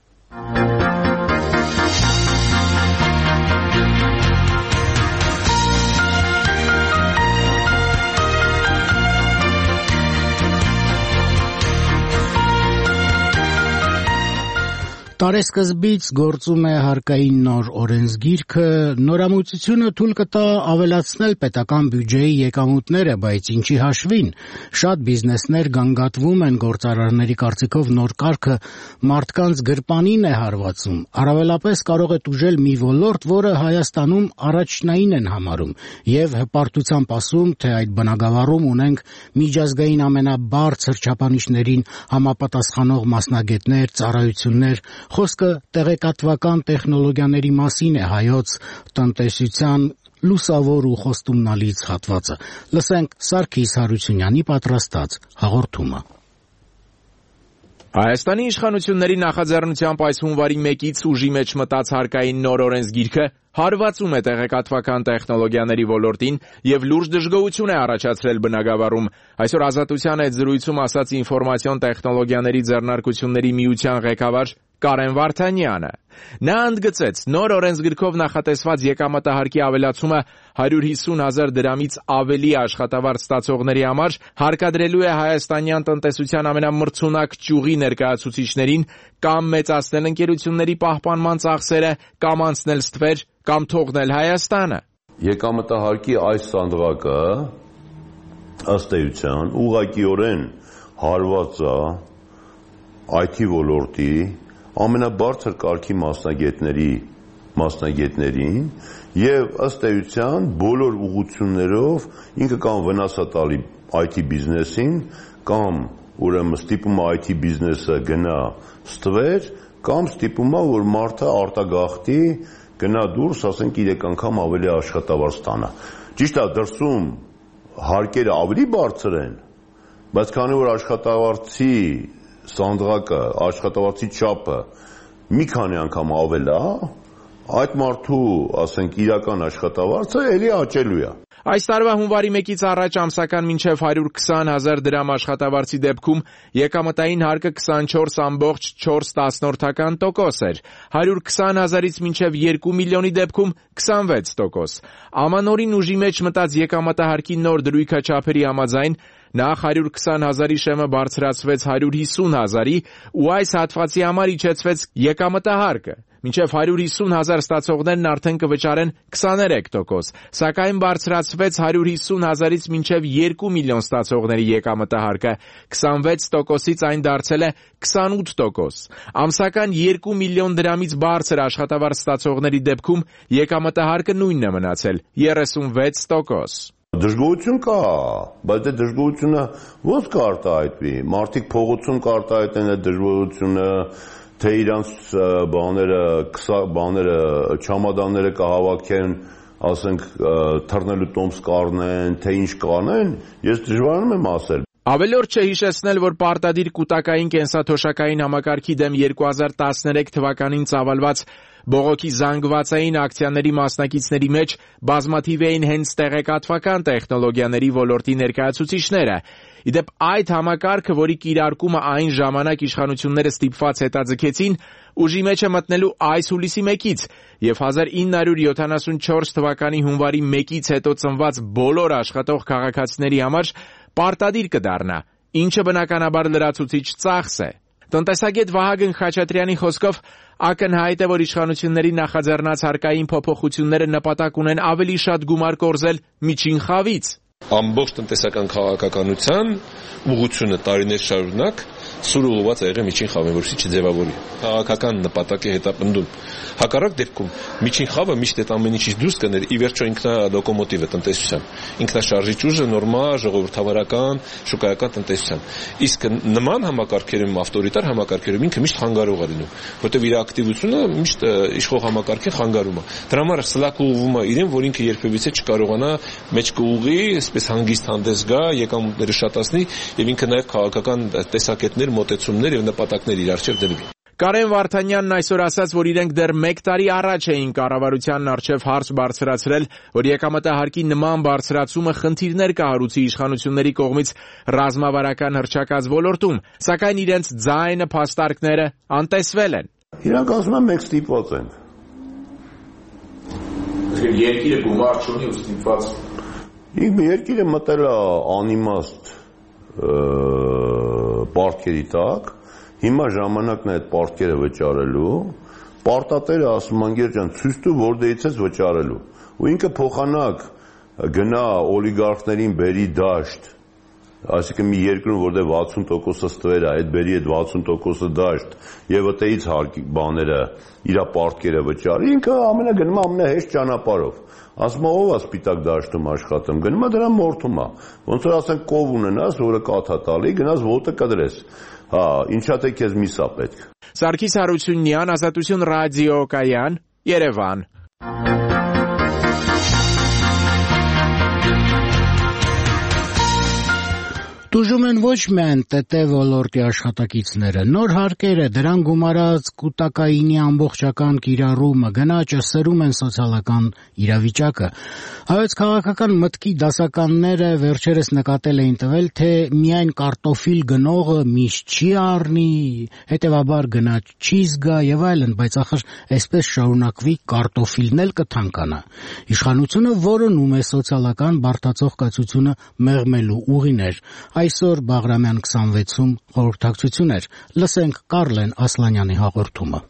Տարեսկզբից գործում է հարկային նոր օրենսգիրքը, նորամուծությունը թույլ կտա ավելացնել պետական բյուջեի եկամուտները, բայց ինչի հաշվին։ Շատ բիզնեսներ գանգատվում են գործարարների կարծիքով նոր կարգը մարդկանց գրպանին է հարվածում։ Առավելապես կարող է տուժել մի ոլորտ, որը Հայաստանում առաջնային են համարում, եւ հպարտությամբ ասում, թե այդ բնագավառում ունենք միջազգային ամենաբարձր չափանիշներին համապատասխանող մասնագետներ, ծառայություններ։ Խոսքը տեղեկատվական տեխնոլոգիաների մասին է հայոց տնտեսության լուսավոր ու խոստումնալից հատվածը։ Լսենք Սարգիս Հարությունյանի պատրաստած հաղորդումը։ Հայաստանի իշխանությունների նախաձեռնությամբ այս հունվարի մեկից ուժի մեջ մտած հարկային նոր օրենսգիրքը հարվածում է տեղեկատվական տեխնոլոգիաների ոլորտին եւ լուրջ դժգոհություն է առաջացրել բնագավառում։ Այսօր Ազատության հետ զրույցում ասաց ինֆորմացիոն տեխնոլոգիաների ձեռնարկությունների միության ղեկավար Կարեն Վարդանյանը։ Նա ընդգծեց, նոր օրենսգրքով նախատեսված եկամտահարկի ավելացումը հարյուր հիսուն հազար դրամից ավելի աշխատավարձ ստացողների համար հարկադրելու է հայաստանյան տնտեսության ամենամրցունակ ճյուղի ներկայացուցիչներին կամ մեծացնել ընկերությունների պահպանման ծախսերը, կամ անցնել ստվեր, կամ թողնել Հայաստանը։ Եկամտահարկի այս սանդղակը ըստ էության ուղղակիորեն հարված է այ թի ոլորտի ամենաբարձր կարգի մասնագետների մասնագետներին եւ ըստ էության բոլոր ուղղություններով ինքը կամ վնաս է տալի այ թի բիզնեսին, կամ ուրեմն ստիպում է այ թի բիզնեսը գնա ստվեր, կամ ստիպում է որ մարդը արտագաղթի գնա դուրս, ասենք երեք անգամ ավելի աշխատավարձ ստանա։ Ճիշտ է, դրսում հարկերը ավելի բարձր են, բայց քանի որ աշխատավարձի սանդղակը, աշխատավարձի չափը մի քանի անգամ ավել է, այդ մարդու, ասենք, իրական աշխատավարձը էլի աճելու է։ Այս տարվա հունվարի մեկից առաջ ամսական մինչև հարյուր քսան հազար դրամ աշխատավարձի դեպքում եկամտային հարկը քսանչորս ամբողջ չորս տասնորդական տոկոս էր, հարյուր քսան հազարից մինչև երկու միլիոնի դեպքում քսանվեց տոկոս։ Ամանորին ուժի մեջ մտած եկամտահարկի նոր դրույքաչափերի համաձայն նախ հարյուր քսան հազարի շեմը բարձրացվեց հարյուր հիսուն հազարի ու այս հատվածի համար իջեցվեց եկամտահարկը։ Մինչև հարյուր հիսուն հազար ստացողներն արդեն կվճարեն քսաներեք տոկոս, սակայն բարձրացվեց հարյուր հիսուն հազարից մինչև երկու միլիոն ստացողների եկամտահարկը, քսանվեց տոկոսից այն դարձել է քսանութ տոկոս։ Ամսական երկու միլիոն դրամից բարձր աշխատավարձ ստացողների դեպքում եկամտահարկը նույնն է մնացել՝ երեսունվեց տոկոս։ Դժգոհություն կա, բայց այդ դժգոհությունը ո՞նց կարտահայտվի։ Մարդիկ փողոցում կարտահայտեն այդ դժգոհությունը, թե իրանց բաները, բաները, չամադանները կհավաքեն, ասենք, թռնելու տոմս կառնեն, թե ինչ կանեն, ես դժվարանում եմ ասել։ Ավելորդ չէ հիշեցնել, որ պարտադիր կուտակային կենսաթոշակային համակարգի դեմ երկու հազար տասներեք թվականին ծավալված բողոքի զանգվածային ակցիաների մասնակիցների մեջ բազմաթիվ էին հենց տեղեկատվական տեխնոլոգիաների ոլորտի ներկայացուցիչները։ Իդեպ այդ համակարգը, որի կիրարկումը այն ժամանակ իշխանությունները ստիպված հետաձգեցին, ուժի մեջ է մտնելու այս հուլիսի մեկից եւ հազար ինը հարյուր յոթանասունչորս թվականի հունվարի մեկից հետո ծնված բոլոր աշխատող քաղաքացիների համար պարտադիր կդառնա, ինչը բնականաբար լրացուցիչ ծախս է։ Տնտեսագետ Վահագն Խաչատրյանի խոսքով ակնհայտ է, որ իշխանությունների նախաձեռնած հարկային փոփոխությունները նպատակ ունեն ավելի շատ գումար կորզել միջին խավից։ Ամբողջ տնտեսական քաղաքականության ուղղությունը տարիներ շարունակ սուր ուղղված ա եղել միջին խավին, որպեսզի չձևավորի։ Քաղաքական նպատակի հետապնդում։ Հակառակ դեպքում միջին խավը միշտ այդ ամեն ինչից դուրս կներ, ի վերջո ինքնա լոկոմոտիվը տնտեսության, ինքնաշարժիչ ուժը նորմալ ժողովրդավարական, շուկայական տնտեսության։ Իսկ նման համակարգերում, ավտորիտար համակարգերում ինքը միշտ խանգարող է լինում, որտեղ իր ակտիվությունը միշտ իշխող համակարգի խանգարում է։ Դրա համար սլաք ուղղվում է իրեն, որ ինքը երբևիցե չկարողանա մեջ կուղի, այսպես հանգիստ հանդես գա, եկամուտները շատացնի եւ ինքը նաեւ քաղաքական տեսակետներ, մոտեցումներ եւ նպատակներ իր առջեւ դրվի։ Կարեն Վարդանյանն այսօր ասաց, որ իրենք դեռ մեկ տարի առաջ էին կառավարությանն առջև հարց բարձրացրել, որ եկամտահարկի նման բարձրացումը խնդիրներ կհարուցի իշխանությունների կողմից ռազմավարական հռչակած ոլորտում, սակայն իրենց ձայնը, փաստարկները անտեսվել են։ Իրանք ասում են մենք ստիպված ենք։ Երկիրը գումար չունի ու ստիպված։ Երկիրը մտել է անիմաստ պարտքերի տակ։ Հիմա ժամանակն է այդ պարտքերը վճարելու, պարտատերը ասում անգեր ջան ցույց տու որ դեից ես վճարելու, ու ինքը փոխանակ գնա օլիգարխներին բերի դաշտ, այսինքն մի երկրում որտեղ վաթսուն տոկոսը ստվեր է, այդ բերի այդ վաթսուն տոկոսը դաշտ եւ ըտեից հարկի բաները իրա պարտքերը վճարի, ինքը ամենագնում ամենահեշտ ճանապարհով։ Ասում է ով է սպիտակ դաշտում աշխատում, գնում է դրա մորթում է, ոնց որ ասենք կով ունենաս, որը կաթա տալի, գնաս ոտը կդրես։ Հա, ինչա թե քեզ միսա պետք։ Սարգիս Հարությունյան, Ազատություն ռադիո կայան, Երևան։ Տուժում են ոչ միայն ՏՏ ոլորտի աշխատակիցները, նոր հարկերը, դրան գումարած կուտակայինի ամբողջական կիրառումը, գնաճը սրում են սոցիալական իրավիճակը։ Հայոց քաղաքական մտքի դասականները վերջերս նկատել էին տվել, թե միայն կարտոֆիլ գնողը միշտ չի առնի, հետևաբար գնաճ չի զգա եւ այլն, բայց ախր այսպես շարունակվի կարտոֆիլն էլ կթանկանա։ Իշխանությունը որոնում է սոցիալական բարդացող կացությունը մեղմելու ուղիներ։ Այսօր Բաղրամյան քսանվեցում խորհրդակցություն էր։ Լսենք Կարլեն Ասլանյանի հաղորդումը։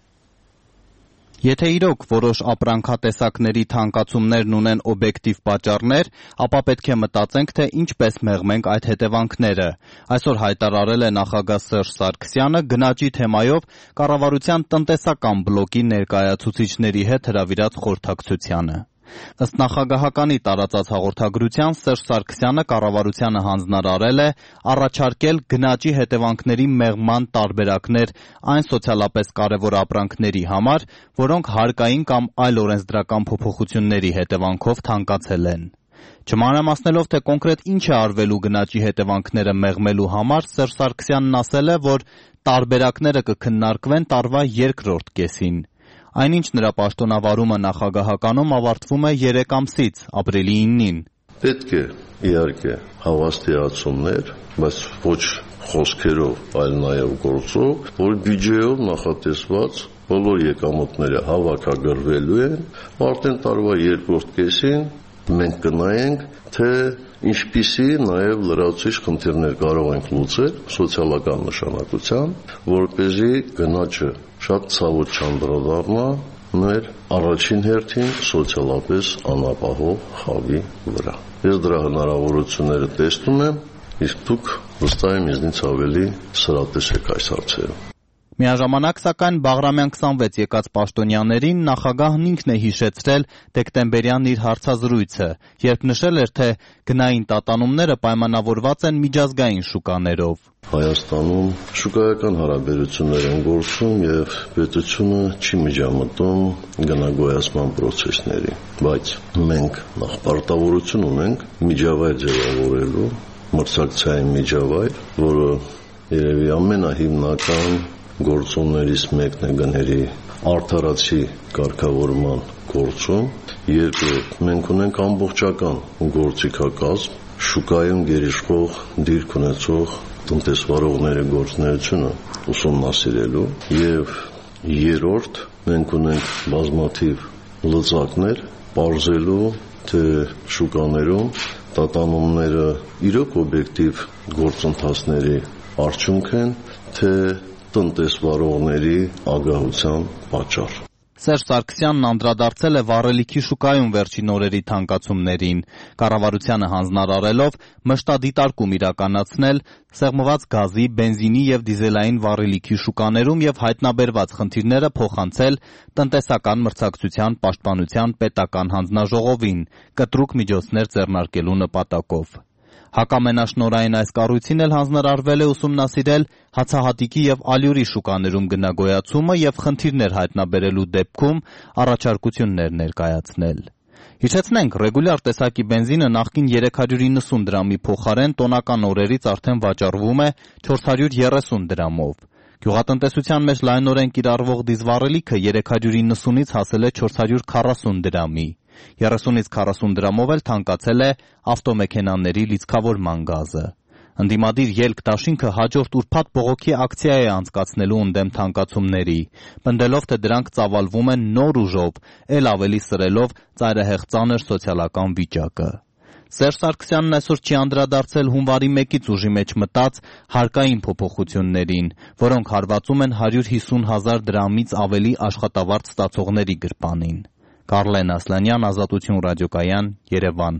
Եթե իրոք որոշ ապրանքատեսակների թանկացումներն ունեն օբյեկտիվ պատճառներ, ապա պետք է մտածենք, թե ինչպես մեղմենք այդ հետևանքները։ Այսօր հայտարարել է նախագահ Սերժ Սարգսյանը գնաճի թեմայով կառավարության տնտեսական բլոկի ներկայացուցիչների հետ հրավիրած խորհրդակցությանը։ Ըստ նախագահականի տարածած հաղորդագրության Սերժ Սարգսյանը կառավարությանը հանձնարարել է առաջարկել գնաճի հետևանքների մեղման տարբերակներ այն սոցիալապես կարևոր ապրանքների համար, որոնք հարկային կամ այլ օրենսդրական փոփոխությունների հետևանքով թանկացել են։ Չմանրամասնելով, թե կոնկրետ ինչ է արվելու գնաճի հետևանքները մեղմելու համար, Սերժ Սարգսյանն ասել է, որ տարբերակները կքննարկվեն տարվա երկրորդ կեսին։ Այնինչ նրա պաշտոնավարումը նախագահականում ավարտվում է երեք ամսից, ապրիլի իննին։ Պետք է իհարկե հավաստիացումներ, բայց ոչ խոսքերով, այլ նաև գործով, որ բյուջեով նախատեսված բոլոր եկամուտները հավաքագրվելու են, արդեն տարվա երկրորդ կեսին մենք կնայենք, թե ինչպիսի նաև լրացուցիչ խնդիրներ կարող ենք լուծել սոցիալական նշանակության, որպեսզի գնաճը շատ ցավոտ չանդրադառնա մեր առաջին հերթին սոցիալապես անապահով խավի վրա։ Ես դրա հնարավորությունները տեսնում եմ, իսկ դուք վստահ եմ ինձնից ավելի սրատես եք այս հարցերում։ Միաժամանակ, սակայն, Բաղրամյան քսանվեց եկած պաշտոնյաներին նախագահն ինքն է հիշեցրել դեկտեմբերյան իր հարցազրույցը, երբ նշել էր, թե գնային տատանումները պայմանավորված են միջազգային շուկաներով։ Հայաստանում շուկայական հարաբերություններ են գործում եւ պետությունը չի միջամտում գնագոյացման process-ների, բայց մենք նախ պարտավորություն ունենք միջավայր ձևավորելու, մրցակցային միջավայր, որը երևի ամենահիմնական գործոններից մեկն է գների արդարացի կարգավորման գործում, երկրորդ մենք ունենք ամբողջական գործիքակազմ, շուկայում գերիշխող դիրք ունեցող տնտեսվարողների գործունեությունը ուսումնասիրելու եւ երրորդ մենք ունենք բազմաթիվ լծակներ պարզելու, թե շուկաներում տատանումները իրոք օբյեկտիվ գործընթացների արդյունք են, թե տնտեսվարողների ագահության պատճառ։ Սերժ Սարգսյանն անդրադարձել է վառելիքի շուկայում վերջին օրերի թանկացումներին, կառավարությանը հանձնարարելով մշտադիտարկում իրականացնել սեղմված գազի, բենզինի և դիզելային վառելիքի շուկաներում և հայտնաբերված խնդիրները փոխանցել տնտեսական մրցակցության պաշտպանության պետական հանձնաժողովին, կտրուկ միջոցներ ձեռնարկելու նպատակով։ Հակամենաշնորհային այս կառույցին էլ հանձնարարվել է ուսումնասիրել հացահատիկի և ալյուրի շուկաներում գնագոյացումը և խնդիրներ հայտնաբերելու դեպքում առաջարկություններ ներկայացնել։ Հիշեցնենք, ռեգուլյար տեսակի բենզինը նախկին երեք հարյուր իննսուն դրամի փոխարեն տոնական օրերից արդեն վաճառվում է չորս հարյուր երեսուն դրամով։ Գյուղատնտեսության մեջ լայնորեն կիրառվող դիզվառելիքը երեք հարյուր իննսունից հասել է չորս հարյուր քառասուն դրամի։ երեսունից քառասուն դրամով էլ թանկացել է ավտոմեքենաների լիցքավորման գազը։ Ընդդիմադիր ելք դաշինքը հաջորդ ուրբաթ բողոքի ակցիա է անցկացնելու ընդդեմ թանկացումների, պնդելով, թե դրանք ծավալվում են նոր ուժով, էլ ավելի սրելով ծայրահեղ ծանր սոցիալական վիճակը։ Սերժ Սարգսյանն այսօր չի անդրադարձել հունվարի մեկից ուժի մեջ մտած հարկային փոփոխություններին, որոնք հարվածում են հարյուր հիսուն հազար դրամից ավելի աշխատավարձ ստացողների գրպանին։ Կարլեն Ասլանյան, Ազատություն ռադիոկայան, Երևան։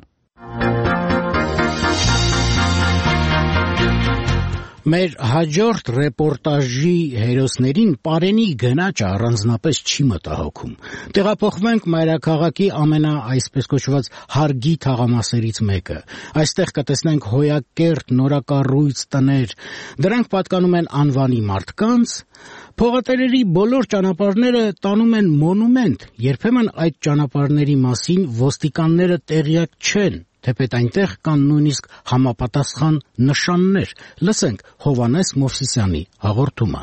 Մեր հաջորդ ռեպորտաժի հերոսներին Պարենի գնաճը առանձնապես չի մտահոգում։ Տեղափոխվենք մայրաքաղաքի ամենա այսպես կոչված հարգի թաղամասերից մեկը։ Այստեղ կտեսնենք հոյակերտ նորակառույց տներ։ Դրանք պատկանում են անվանի մարդկանց։ Փողատերերի բոլոր ճանապարհները տանում են մոնումենտ։ Երբեմն այդ ճանապարհների մասին ոստիկանները տեղյակ չեն, թեպետ այնտեղ կան նույնիսկ համապատասխան նշաններ։ Լսենք Հովհաննես Մովսիսյանի հաղորդումը։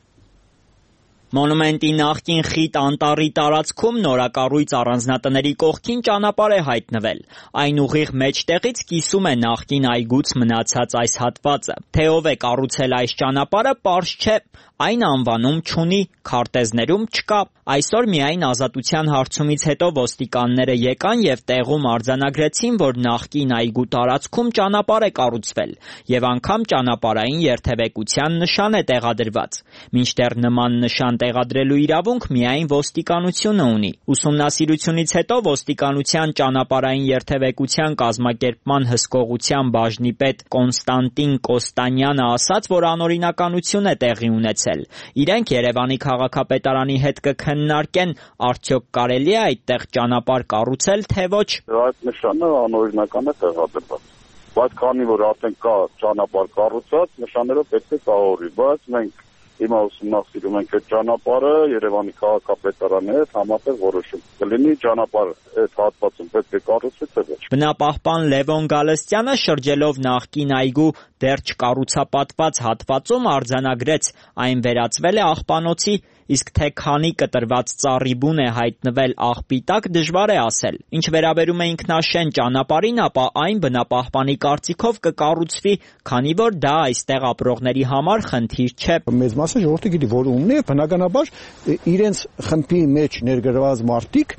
Մոնումենտի նախկին խիտ անտառի տարածքում նորակառույց առանձնատների կողքին ճանապարհ է հայտնվել։ Այն ուղիղ մեջտեղից կիսում է նախկին այգուց մնացած այս հատվածը։ Թե ով է կառուցել այս ճանապարհը, պարզ չէ։ Այն անվանում չունի, քարտեզներում չկա։ Այսօր միայն ազատության հարցումից հետո ոստիկանները եկան և տեղում արձանագրեցին, որ նախկին այգու տարածքում ճանապարհ է կառուցվել, և անգամ ճանապարհային երթևեկության նշան է տեղադրված։ Մինչդեռ նման նշան տեղադրելու իրավունք միայն ոստիկանությունը ունի։ Ուսումնասիրությունից հետո ոստիկանության ճանապարհային երթևեկության կազմակերպման հսկողության բաժնի պետ Կոնստանտին Կոստանյանը ասաց, որ անօրինականություն է տեղի ունեցել։ Իրենք Երևանի քաղաքապետարանի հետ կքննարկեն, արդյոք կարելի է այդտեղ ճանապարհ կառուցել, թե ոչ։ Այդ նշանը անօրինական է տեղադրված, բայց քանի որ արդեն կա ճանապարհ կառուցած, նշանները պետք է կառուցվի, բայց մենք հիմա ուսումնասիրում ենք այդ ճանապարհը, Երևանի քաղաքապետարանի հետ համատեղ որոշում կլինի ճանապարհը այդ հատվածում պետք է կառուցվի, թե ոչ։ Բնապահպան Լևոն Գալստյանը շրջելով նախկին այգու դեռ չկառուցապատված հատվածում արձանագրեց, այն վերածվել է աղբանոցի, իսկ թե քանի կտրված ծառի բուն է հայտնվել աղբի տակ, դժվար է ասել։ Ինչ վերաբերում է ինքնաշեն ճանապարհին, ապա այն բնապահպանի կարծիքով կկառուցվի, քանի որ դա այստեղ ապրողների համար խնդիր չէ։ Մեծ մասը ժողովուրդը գիտի, որ ունի, բնականաբար իրենց խմբի մեջ ներգրաված մարդիկ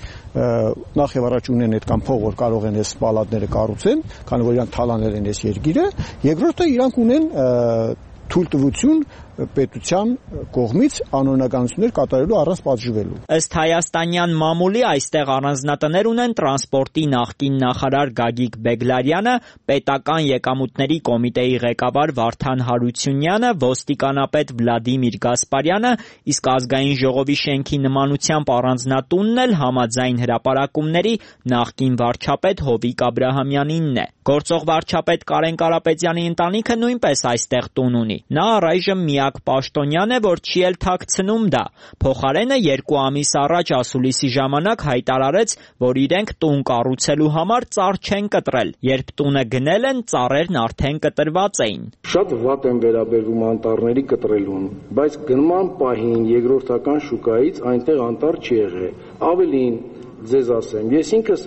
նախ եւ առաջ ունեն այդքան փող, որ կարող են այս պալատները կառուցեն, քանի որ իրանք թալանել են այս երկիրը, երկրորդը իրանք ունեն թույլտվություն պետության կողմից անօրինականություններ կատարելու առանց պատժվելու։ Ըստ հայաստանյան մամուլի այստեղ առանձնատներ ունեն տրանսպորտի նախկին նախարար Գագիկ Բեգլարյանը, պետական եկամուտների կոմիտեի ղեկավար Վարդան Հարությունյանը, ոստիկանապետ Վլադիմիր Գասպարյանը, իսկ ազգային ժողովի շենքի նմանությամբ առանձնատունն էլ համաձայն հրապարակումների նախկին վարչապետ Հովիկ Աբրահամյանինն է։ Գործող վարչապետ Կարեն Կարապետյանի ընտանիքը նույնպես այստեղ տուն ունի։ Նա առայժմ միակ պաշտոնյան է, որ չի էլ թաքցնում դա։ Փոխարենը երկու ամիս առաջ ասուլիսի ժամանակ հայտարարեց, որ իրենք տուն կառուցելու համար ծառ չեն կտրել։ Երբ տունը գնել են, ծառերն արդեն կտրված էին։ Շատ վատ են վերաբերվում անտառների կտրելուն, բայց գնման պահին երկրորդական շուկայից այնտեղ անտառ չի եղել։ Ավելին ձեզ ասեմ, ես ինքս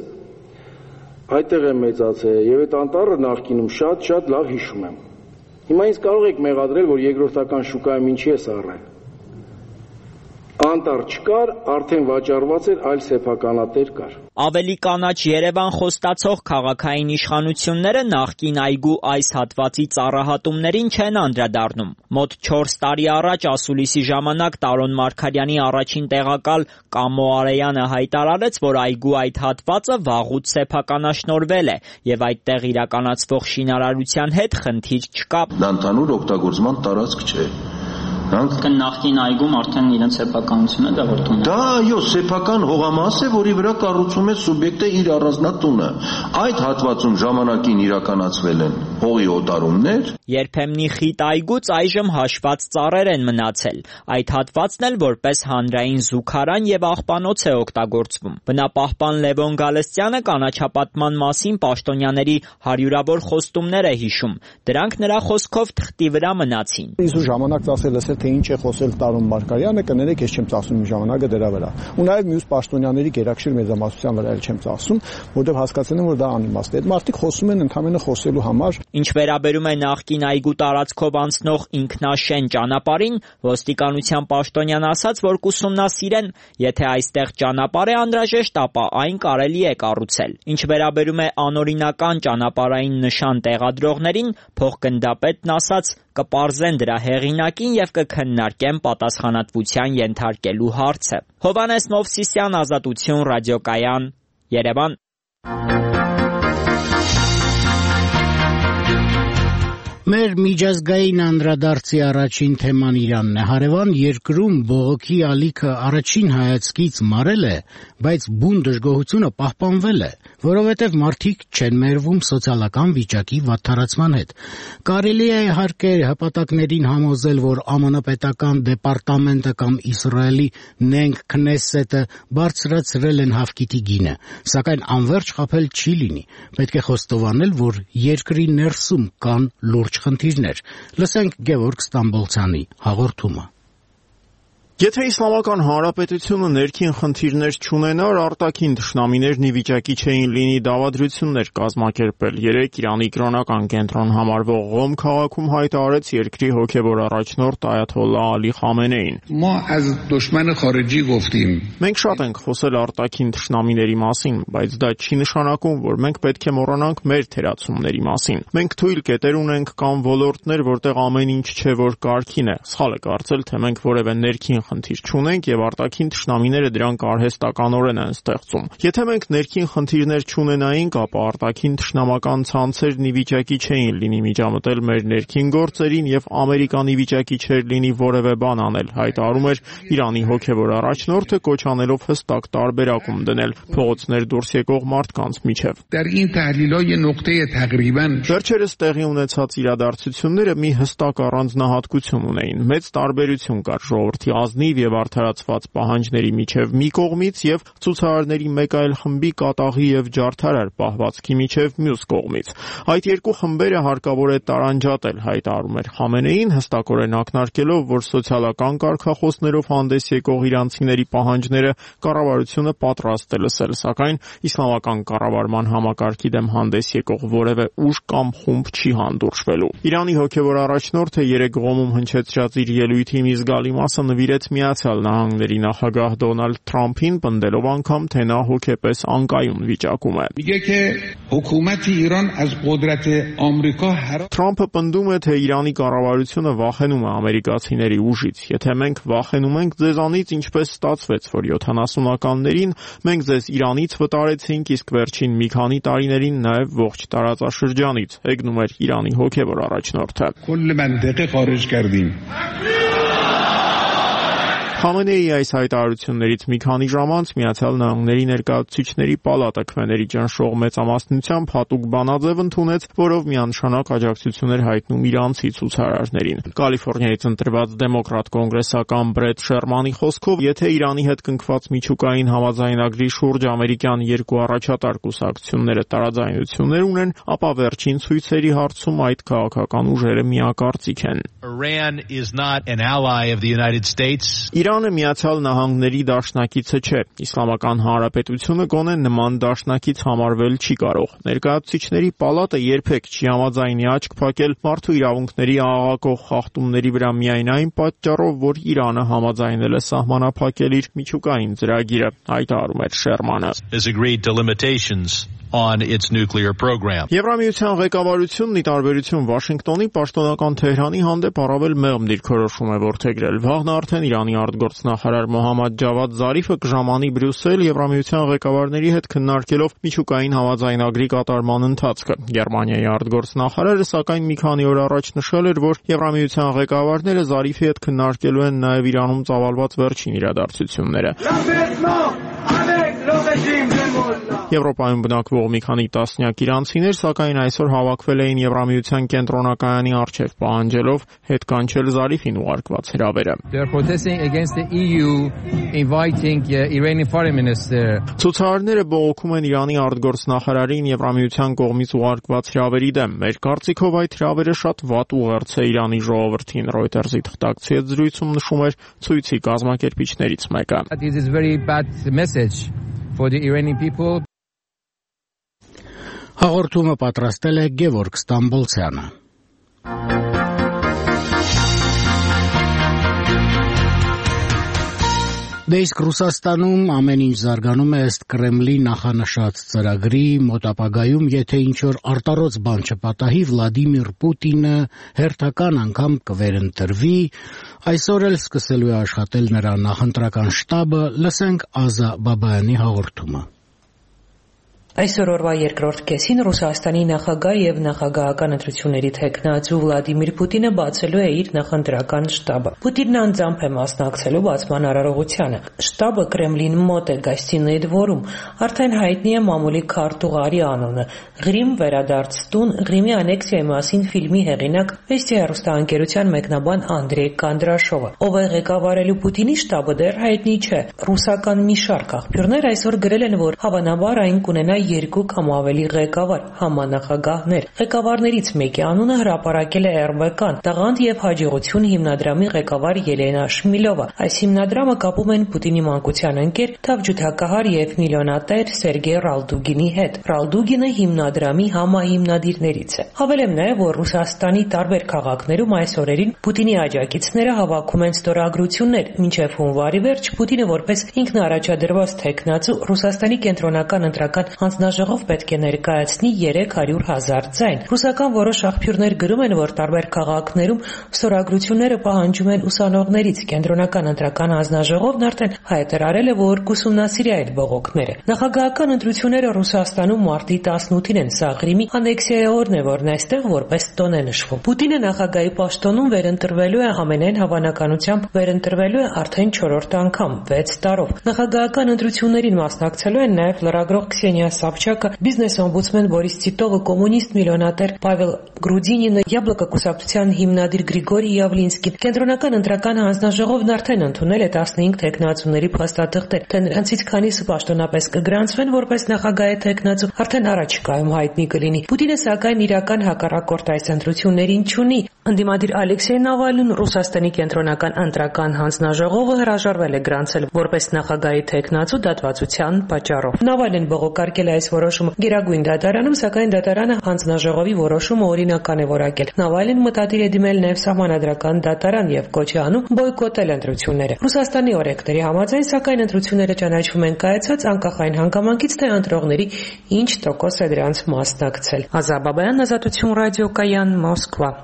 այդտեղ եմ մեծացել եւ այդ անտառը նախկինում շատ-շատ լավ հիշում եմ։ Հիմա ինձ կարող եք մեղադրել, որ երկրորդական շուկայում ինչի է սառել։ Անտառ չկար, արդեն վաճառված էր, այլ սեփականատեր կար։ Ավելի կանաչ Երևան խոստացող քաղաքային իշխանությունները նախկին այգու այս հատվածի ծառահատումներին չեն անդրադառնում։ Մոտ չորս տարի առաջ ասուլիսի ժամանակ Տարոն Մարգարյանի առաջին տեղակալ Կամո Արեյանը հայտարարեց, որ այգու այդ հատվածը վաղուց սեփականաշնորհվել է եւ այդտեղ իրականացվող շինարարության հետ խնդիր չկա։ Դա ընդհանուր օգտագործման տարածք չէ։ Նախկին այգում արդեն իրենց սեփականությունը դավարտում է։ Դա այո, սեփական հողամաս է, որի վրա կառուցում է սուբյեկտը իր առանձնատունը։ Այդ հատվածում ժամանակին իրականացվել են հողի օտարումներ։ Երբեմնի խիտ այգուց այժմ հաշված ծառեր են մնացել։ Այդ հատվածն էլ որպես հանրային զուգարան եւ աղբանոց է օգտագործվում։ Բնապահպան Լևոն Գալստյանը կանաչապատման մասին պաշտոնյաների հարյուրավոր խոստումներ է հիշում։ Դրանք նրա խոսքով թղթի վրա մնացին։ Իսկ ժամանակ ասել է թե ինչ է խոսել Տարոն Մարգարյանը, կներեք, ես չեմ ծախսում ժամանակը դրա վրա։ Ու նաև մյուս պաշտոնյաների գերակշիռ մեծամասնության վրա էլ չեմ ծախսում, որովհետև հասկացել եմ, որ դա անիմաստ է։ Այդ մարդիկ խոսում են ընդհանրապես խոսելու համար։ Ինչ վերաբերում է նախկին այգու տարածքով անցնող ինքնաշեն ճանապարհին, ոստիկանության պաշտոնյան ասաց, որ կուսումնասիրեն, եթե այստեղ ճանապարհ է անհրաժեշտ, ապա այն կարելի է կառուցել։ Ինչ վերաբերում է անօրինական ճանապարհային նշան տեղադրողներին, փոխգնդապետն ասաց, կպարզեն դրա հեղինակին եւ կքննարկեն պատասխանատվության ենթարկելու հարցը։ Հովհաննես Մովսիսյան, Ազատություն, Ռադիոկայան, Երևան։ Մեր միջազգային անդրադարձի առաջին թեման Իրանն է։ Հարևան երկրում բողոքի ալիքը առաջին հայացքից մարել է, բայց բուն դժգոհությունը պահպանվել է, որովհետև մարդիկ չեն մերվում սոցիալական վիճակի վատթարացման հետ։ Կարելի է իհարկե հպատակներին համոզել, որ ԱՄՆ պետական դեպարտամենտը կամ Իսրայելի նենք քնեսետը բարձրացրել են հավքիթի գինը, սակայն անվերջ խաբել չի լինի։ Պետք է խոստովանել, որ երկրի ներսում կան լուրջ խնդիրներ։ Լսենք Գևորգ Ստամբոլցյանի հաղորդումը։ Եթե Իսլամական Հանրապետությունը ներքին խնդիրներ չունենար, արտաքին թշնամիներն ի վիճակի չէին լինի դավադրություններ կազմակերպել։ Երեկ Իրանի կրոնական կենտրոն համարվող Ղոմ քաղաքում հայտարարեց երկրի հոգևոր առաջնորդ Այաթոլլահ Ալի Խամենեին։ Մենք շատ ենք խոսել արտաքին թշնամիների մասին, բայց դա չի նշանակում, որ մենք պետք է մոռանանք մեր թերացումների մասին։ Մենք թույլ կետեր ունենք կամ ոլորտներ, որտեղ ամեն ինչ չէ, որ կարգին է։ Սխալ է կարծել, թե մենք որևէ ներքին խնդիր չունենք եւ արտաքին թշնամիները դրանք արհեստականորեն են ստեղծում։ Եթե մենք ներքին խնդիրներ չունենայինք, ապա արտաքին թշնամական ցանցերն ի վիճակի չէին լինի միջամտել մեր ներքին գործերին եւ Ամերիկան ի վիճակի չէր լինի որևէ բան անել, հայտարարում էր Իրանի հոգևոր առաջնորդը, կոչ անելով հստակ տարբերակում դնել փողոցներ դուրս եկող մարդկանց միջև։ Վերջերս տեղի ունեցած իրադարձությունները մի հստակ առանձնահատկություն ունեին։ Մեծ տարբերություն կար ժողովրդի ազնիվ եւ արդարացված պահանջների միջև մի կողմից եւ ցուցարարների մեկ այլ խմբի կատաղի եւ ջարդարար պահվածքի միջև մյուս կողմից։ Այդ երկու խմբերը հարկավոր է տարանջատել, հայտարարում էր Խամենեին, հստակորեն ակնարկելով, որ սոցիալական կարգախոսներով հանդես եկող իրանցիների պահանջները կառավարությունը պատրաստ է լսել, սակայն իսլամական կառավարման համակարգի դեմ հանդես եկող որևէ ուժ կամ խումբ չի հանդուրժվելու։ Իրանի հոգևոր առաջնորդը երեկ Ղոմում հնչեցրած իր ելույթի մի զգալի մասը նվիրեց Միացյալ Նահանգների նախագահ Դոնալդ Թրամփին, պնդելով անգամ, թե նա հոգեպես անկայուն վիճակում է։ Թրամփը պնդում է, թե Իրանի կառավարությունը վախենում է ամերիկացիների ուժից։ Եթե մենք վախենում ենք ձեզանից, ինչպես ստացվեց, որ յոթանասունականներին մենք ձեզ Իրանից վտարեցինք, իսկ վերջին մի քանի տարիներին նաև ողջ տարածաշրջանից, հեգնում էր Իրանի հոգևոր առաջնորդը։ Խամենեի այս հայտարարություններից մի քանի ժամ անց Միացյալ Նահանգների ներկայացուցիչների պալատը քվեների ճնշող մեծամասնությամբ հատուկ բանաձև ընդունեց, որով միանշանակ աջակցություն էր հայտնում իրանցի ցուցարարներին։ Կալիֆոռնիայից ընտրված դեմոկրատ կոնգրեսական Բրեդ Շերմանի խոսքով, եթե Իրանի հետ կնքված միջուկային համաձայնագրի շուրջ ամերիկյան երկու առաջատար կուսակցությունները տարաձայնություններ ունեն, ապա վերջին ցույցերի հարցում այդ քաղաքական ուժերը միակարծիք են։ Իրանը Միացյալ Նահանգների դաշնակիցը չէ։ Իսլամական Հանրապետությունը գոնե նման դաշնակից համարվել չի կարող։ Ներկայացուցիչների պալատը երբեք չի համաձայնի աչք փակել մարդու իրավունքների աղաղակող խախտումների վրա միայն այն պատճառով, որ Իրանը համաձայնել է սահմանափակել իր միջուկային ծրագիրը, հայտարարում էր Շերմանը։ on its nuclear program. Եվրամիության ղեկավարությունն ի տարբերություն Վաշինգտոնի պաշտոնական Թեհրանի հանդեպ առավել մեղմ դիրքորոշում է որդեգրել։ Վաղն արդեն Իրանի արտգործնախարար Մոհամմադ Ջավադ Զարիֆը կժամանի Բրյուսել Եվրամիության ղեկավարների հետ քննարկելով միջուկային համաձայնագրի կատարման ընթացքը։ Գերմանիայի արտգործնախարարը սակայն մի քանի օր առաջ նշել էր, որ Եվրամիության ղեկավարները Զարիֆի հետ քննարկելու են նաև Իրանում ծավալված վերջին իրադարձությունները։ Եվրոպայում բնակվող մի քանի տասնյակ իրանցիներ սակայն այսօր հավաքվել էին Եվրամիության կենտրոնակայանի առջև պահանջելով հետ կանչել Զարիֆին ուղարկված հրավերը։ Ցուցարարները բողոքում են Իրանի արտգործնախարարին Եվրամիության կողմից ուղարկված հրավերի դեմ։ Մեր կարծիքով այդ հրավերը շատ վատ ուղերձ է Իրանի ժողովրդին, Reuters-ի թղթակցի հետ զրույցում նշում էր ցույցի կազմակերպիչներից մեկը։ For the Iranian people. Հաղորդումը պատրաստել է Գևորգ Ստամբոլցյանը։ Դե իսկ Ռուսաստանում ամեն ինչ զարգանում է ըստ Կրեմլի նախանշած ծրագրի, մոտ ապագայում, եթե ինչ-որ արտառոց բան չպատահի, Վլադիմիր Պուտինը հերթական անգամ կվերընտրվի, այսօր էլ սկսելու է աշխատել նրա նախընտրական շտաբը, լսենք Ազա Բաբայանի հաղորդումը։ Այսօր օրվա երկրորդ կեսին Ռուսաստանի նախագահ եւ նախագահական ընտրությունների թեկնածու Վլադիմիր Պուտինը բացելու է իր նախընտրական շտաբը։ Պուտինն անձամբ է մասնակցելու բացման արարողությանը։ Շտաբը Կրեմլին մոտ է Գոստինոյի դվորում, արդեն հայտնի է մամուլի քարտուղարի անունը՝ Ղրիմ վերադարձ տուն, Ղրիմի անեքսիայի մասին ֆիլմի հեղինակ Վեստի հեռուստաընկերության մեկնաբան Անդրեյ Կանդրաշովը։ Ով է ղեկավարելու Պուտինի շտաբը դեռ հայտնի չէ։ Ռուսական մի շարք աղբյուրներ այսօր գրել են, որ հավանաբար այն կունենա երկու կամ ավելի ղեկավար, համանախագահներ։ Ղեկավարներից մեկի անունը հրապարակել է Er B K-ն, տաղանդ եւ հաջողություն հիմնադրամի ղեկավար Ելենա Շմիլովը։ Այս հիմնադրամը կապում են Պուտինի մանկության ընկեր, թավջութակահար եւ միլիոնատեր Սերգեյ Ռալդուգինի հետ։ Ռալդուգինը հիմնադրամի համահիմնադիրներից է։ Հավելեմ նաեւ, որ Ռուսաստանի տարբեր քաղաքներում այս օրերին Պուտինի աջակիցները հավաքում են ստորագրություններ։ Մինչև հունվարի վերջ Պուտինը որպես ինքնաառաջադրված թեկնածու Ռուսաստանի կենտրոնական ընտրական հանձնաժողով պետք է ներկայացնի երեք հարյուր հազար ձայն։ Ռուսական որոշ աղբյուրներ գրում են, որ տարբեր քաղաքներում ստորագրությունները պահանջում են ուսանողներից։ Կենտրոնական ընտրական հանձնաժողովն արդեն հայտարարել է, որ կուսումնասիրի այդ բողոքները։ Նախագահական ընտրությունները Ռուսաստանում մարտի տասնութին են։ Սա Ղրիմի անեքսիայի օրն է, որն այստեղ որպես տոն է նշվում։ Պուտինը նախագահի պաշտոնում վերընտրվելու է ամենայն հավանականությամբ վերընտրվելու է արդեն չորրորդ անգամ վեց տարով։ Նախագահական ընտրություններին մասնակցելու են նաև լրագրող Քսենիա Սաբչակը, բիզնես օմբուդսմեն Բորիս Տիտովը, կոմունիստ միլիոնատեր Պավել Գրուդինինը, Յաբլոկա կուսակցության հիմնադիր Գրիգորի Յավլինսկին։ Կենտրոնական ընտրական հանձնաժողովն արդեն ընդունել է տասնհինգ թեկնածուների փաստաթղթեր, թե նրանցից քանիսը պաշտոնապես կգրանցվեն որպես նախագահի թեկնածու, արդեն առաջիկայում հայտնի կլինի։ Պուտինը սակայն իրական հակառակորդ այս ընտրություններին չունի։ Ընդդիմադիր Ալեքսեյ Նավալնին Ռուսաստանի կենտրոնական ընտրական հանձնաժողովը հրաժարվել է գրանցել որպես նախագահի թեկնածու դատվածության պատճառով։ Նավալին բողոքարկել է այս որոշումը Գերագույն դատարանում, սակայն դատարանը հանձնաժողովի որոշումը օրինական է որակել։ Նավալին մտադիր է դիմել նաև սահմանադրական դատարան եւ կոչ է անում բոյկոտել ընտրությունները։ Ռուսաստանի օրենքների համաձայն, սակայն ընտրությունները ճանաչվում են կայացած անկախ այն հանգամանքից, թե ընտրողների ինչ տոկոս է դրանց մասնակցել։ Ազա Բաբայան, Ազատություն ռադիոկայան, Մոսկվա։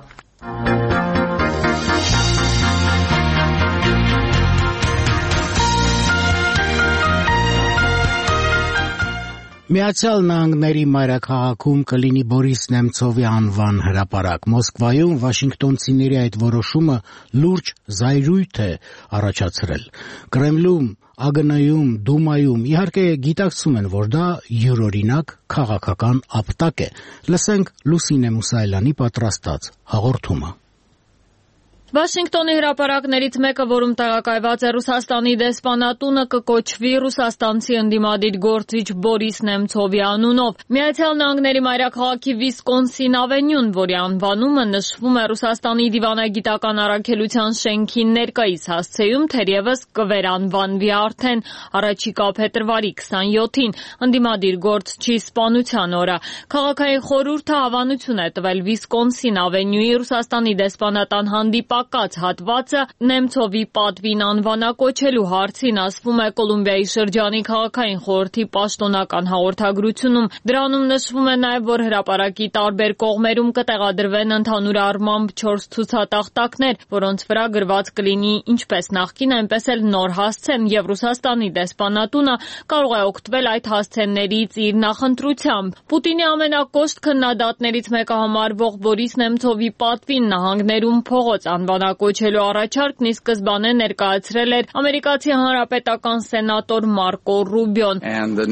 Միացյալ Նահանգների մայրաքաղաքում կլինի Բորիս Նեմցովի անվան հրապարակ։ Մոսկվայում Վաշինգտոնցիների այդ որոշումը լուրջ զայրույթ է առաջացրել։ Կրեմլում, Ա Գ Ն-ում, Դումայում իհարկե գիտակցում են, որ դա յուրօրինակ քաղաքական ապտակ է։ Լսենք Լուսինե Մուսայելյանի պատրաստած հաղորդումը։ Վաշինգտոնի հրապարակներից մեկը, որում տեղակայված է Ռուսաստանի դեսպանատունը, կկոչվի ռուսաստանցի ընդդիմադիր գործիչ Բորիս Նեմցովի անունով։ Միացյալ Նահանգների մայրաքաղաքի Վիսկոնսին ավենյուն, որի անվանումը նշվում է Ռուսաստանի դիվանագիտական առաքելության շենքին ներկայիս հասցեում, թերևս կվերանվանվի արդեն առաջիկա փետրվարի քսանյոթին, ընդդիմադիր գործչի սպանության օրը։ Քաղաքային խորհուրդը հավանություն է տվել Վիսկոնսին ավենյուի Ռուսաստանի դեսպանատան հանդիպ Պակած հատվածը Նեմցովի պատվին անվանակոչելու հարցին, ասվում է Կոլումբիայի շրջանի քաղաքային խորհրդի պաշտոնական հաղորդագրությունում։ Դրանում նշվում է նաև, որ հրապարակի տարբեր կողմերում կտեղադրվեն ընդհանուր առմամբ չորս ցուցատախտակներ, որոնց վրա գրված կլինի ինչպես նախկին, այնպես էլ նոր հասցեն, եւ Ռուսաստանի դեսպանատունը կարող է օգտվել այդ հասցեններից իր նախընտրությամբ։ Պուտինի ամենակոշտ քննադատներից մեկը համարվող Բորիս Նեմցովի պատվին նահանգներում փողոց անվանակոչելու առաջարկն ի սկզբանե ներկայացրել էր ամերիկացի հանրապետական սենատոր Մարկո Ռուբիոն։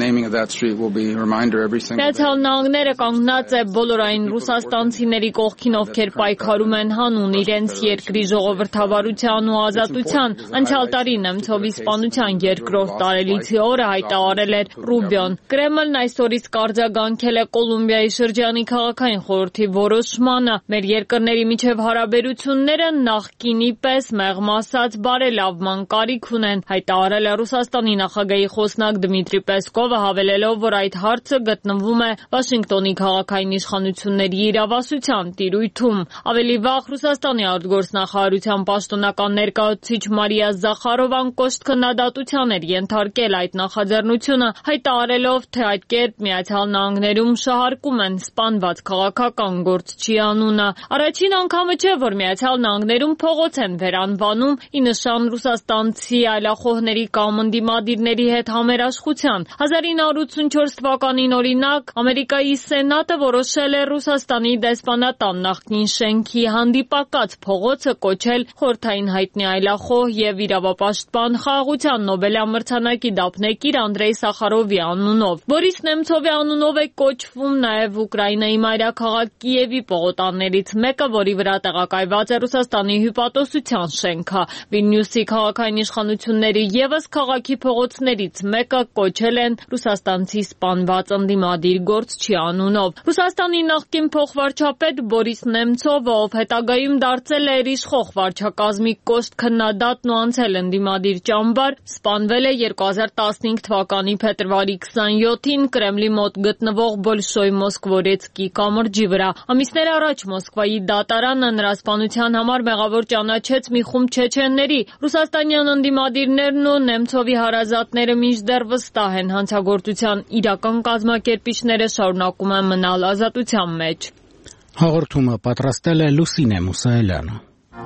Միացյալ Նահանգները կանգնած է բոլոր այն ռուսաստանցիների կողքին, ովքեր պայքարում են հանուն իրենց երկրի ժողովրդավարության ու ազատության։ Անցյալ տարի Նեմցովի սպանության երկրորդ տարելիցի օրը հայտարարել էր Ռուբիոն։ Կրեմլն այսօրից կարձագանքել է Կոլումբիայի շրջանի քաղաքային խորհրդի որոշմանը։ Մեր երկրների միջև հարաբերությունները նախկինի պես մեղմ ասած բարելավման կարիք ունեն, հայտարարել է Ռուսաստանի նախագահի խոսնակ Դմիտրի Պեսկովը, հավելելով, որ այդ հարցը գտնվում է Վաշինգտոնի քաղաքային իշխանությունների իրավասության տիրույթում։ Ավելի վաղ Ռուսաստանի արտգործնախարարության պաշտոնական ներկայացուցիչ Մարիա Զախարովան կոշտ քննադատության էր ենթարկել այդ նախաձեռնությունը, հայտարարելով, թե այդ կերպ Միացյալ Նահանգներում շահարկում են սպանված քաղաքական գործչի անունը։ Առաջին անգամը չէ, որ Միացյալ Նահանգներում փողոց են վերանվանում ի նշան ռուսաստանցի այլախոհների կամ ընդդիմադիրների հետ համերաշխության։ հազար ինը հարյուր ութսունչորս թվականին օրինակ Ամերիկայի Սենատը որոշել է Ռուսաստանի դեսպանատան նախկին շենքի հանդիպակաց փողոցը կոչել խորհրդային հայտնի այլախոհ եւ իրավապաշտպան խաղաղության Նոբելյան մրցանակի դափնեկիր Անդրեյ Սախարովի անունով։ Բորիս Նեմցովի անունով է կոչվում նաեւ Ուկրաինայի մայրաքաղաք Կիևի պողոտաներից մեկը, որի վրա տեղակայված է Ռուսաստանի հյուպատոսության շենքը։ Վիլնյուսի քաղաքային իշխանությունները ևս քաղաքի փողոցներից մեկը կոչել են ռուսաստանցի սպանված ընդդիմադիր գործչի անունով։ Ռուսաստանի նախկին փոխվարչապետ Բորիս Նեմցովը, ով հետագայում դարձել է իշխող վարչակազմի կոշտ քննադատն ու անցել ընդդիմադիր ճամբար, սպանվել է երկու հազար տասնհինգ թվականի փետրվարի քսանյոթին Կրեմլի մոտ գտնվող Բոլշոյ Մոսկվորեցկի կամրջի վրա։ Ամիսներ առաջ Մոսկվայի դատարանը նրա սպանության համար մեղավոր ճանաչեց մի խումբ չեչենների։ Ռուսաստանյան ընդդիմադիրներն ու Նեմցովի հարազատները մինչդեռ վստահ են, հանցագործության իրական կազմակերպիչները շարունակում են մնալ ազատության մեջ։ Հաղորդումը պատրաստել է Լուսինե Մուսայելյանը։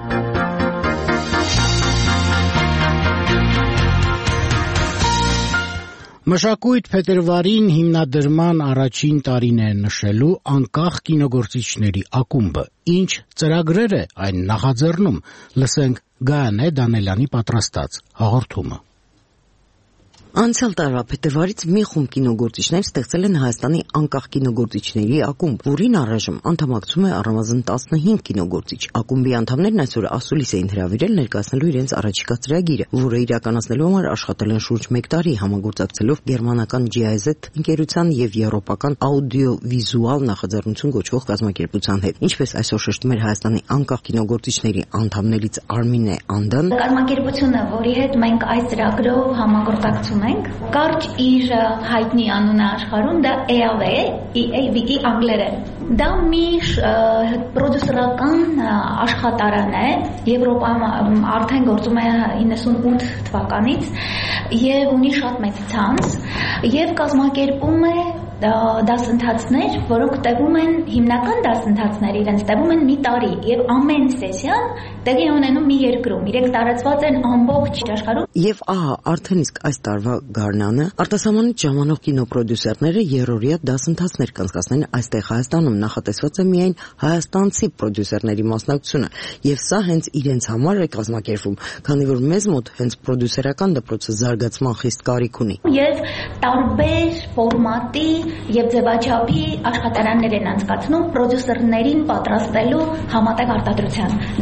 Մշակույթ փետրվարին հիմնադրման առաջին տարին է նշելու անկախ կինոգործիչների ակումբը։ Ինչ ծրագրեր է այն նախաձեռնում, լսենք Գայանե Դանելյանի պատրաստած հաղորդումը։ Անցյալ տարվա փետրվարից մի խումբ կինոգործիչներ ստեղծել են Հայաստանի անկախ կինոգործիչների ակումբ, որին առայժմ անդամակցում է առնվազն տասնհինգ կինոգործիչ։ Ակումբի անդամներն այսօր ասուլիս էին հրավիրել ներկայացնելու իրենց առաջիկա ծրագիրը, որը իրականացնելու համար աշխատել են շուրջ մեկ տարի համագործակցելով գերմանական ջի այ զեդ ընկերության եւ եվրոպական աուդիովիզուալ նախաձեռնություն գոչվող կազմակերպության հետ։ Ինչպես այսօր շեշտում էր Հայաստանի անկախ կինոգործիչների անդամներից Արմինե Անդան, կազմակերպությունը, որի հետ մենք այս ծրագրով համագործակցում Կարճ իր հայտնի անունը աշխարհում դա է ալ է, ի է անգլերեն։ Դա մի պրոդյուսերական աշխատարան է, Եվրոպայում արդեն գործում է իննսունութ թվականից եւ ունի շատ մեծ ցանց եւ կազմակերպում է դասընթացներ, որոնք տևում են հիմնական դասընթացները իրենց տևում են մի տարի եւ ամեն սեսիան տեղի ունենում մի երկրում։ Իրենք տարածված են ամբողջ աշխարհում։ Եվ ահա արդեն իսկ այս տարվա գարնանը արտասահմանից ժամանող կինոպրոդյուսերները երրորդյա դասընթացներ կանցկացնեն այստեղ Հայաստանում։ Նախատեսված է միայն հայաստանցի պրոդյուսերների մասնակցությունը, եւ սա հենց իրենց համար է կազմակերպվում, քանի որ մեզ մոտ հենց պրոդյուսերական դպրոցը զարգացման խիստ կարիք ունի։ Եվ տարբեր ֆորմատի եւ ձևաչափի աշխատարաններ են անցկացնում պրոդյուսերներին պատրաստելու համատեղ արտադրության։ Դա է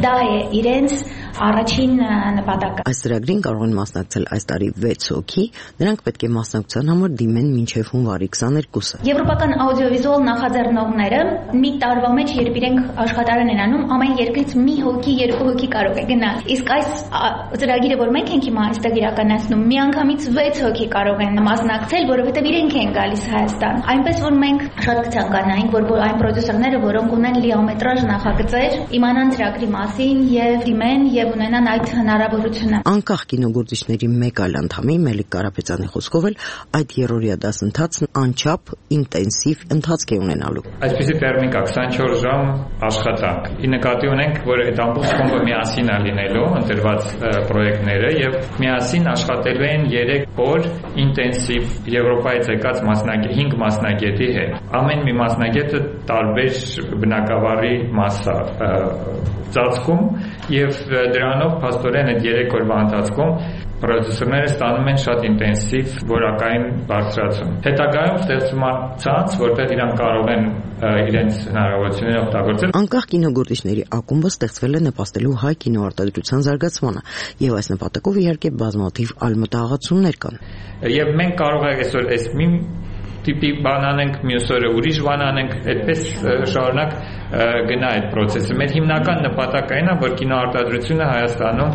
իրենց առաջին նպատակը։ Այս ծրագրին կարող են մասնակցել այս տարի վեց հոգի, նրանք պետք է մասնակցության համար դիմեն մինչև հունվարի քսաներկուսը։ Եվրոպական աուդիովիզուալ նախաձեռնողները մի տարվա մեջ, երբ իրենք աշխատարան են անում, ամեն երկրից մի հոգի, երկու հոգի կարող է գնալ։ Իսկ այս ծրագիրը, որ մենք ենք հիմա այստեղ իրականացնում, միանգամից վեց հոգի կարող են մասնակցել, որովհետև իրենք են գալիս Հայաստան։ Այնպես որ մենք շատ կցանկանայինք, որ այն պրոդյուսերները, որոնք ունեն լիամետրաժ նախագծեր, իմանան ծրագրի մասին եւ դիմեն եւ ունենան այդ հնարավորությունը։ Անկախ կինոգործիչների մեկ այլ անդամի Մելիք Կարապետյանի խոսքով էլ այդ երրորդյա դասընթացն անչափ ինտենսիվ ընթացք է ունենալու։ Այսպեսի տերմին կա քսանչորս ժամ աշխատանք։ Ի նկատի ունենք, որ այդ ամբողջ խումբը միասին է լինելու ընտրված պրոյեկտները եւ միասին աշխատելու են երեք օր ինտենսիվ Եվրոպայից եկած մասնագետ հինգ մասնագետի հետ։ Ամեն մի մասնագետը տարբեր բնակավարի մաս է ծածկում եւ դրանով փաստորեն այդ երեք օրվա ընթացքում պրոդյուսերները ստանում են շատ ինտենսիվ որակային բարձրացում։ Հետագայում ստեղծվում է ցանց, որտեղ իրանք կարող են իրենց հնարավորությունները օգտագործել։ Անկախ կինոգործիչների ակումբը ստեղծվել է նպաստելու հայ կինոարտադրության զարգացմանը, եւ այս նպատակով իհարկե բազմաթիվ այլ մտահղացումներ կան։ Եվ մենք կարող ենք այսօր այս մի տիպի բան անենք, մյուս օրը ուրիշ բան անենք, այդպես շարունակ գնա այդ process-ը։ Մեր հիմնական նպատակը այն է, որ կինոարտադրությունը Հայաստանում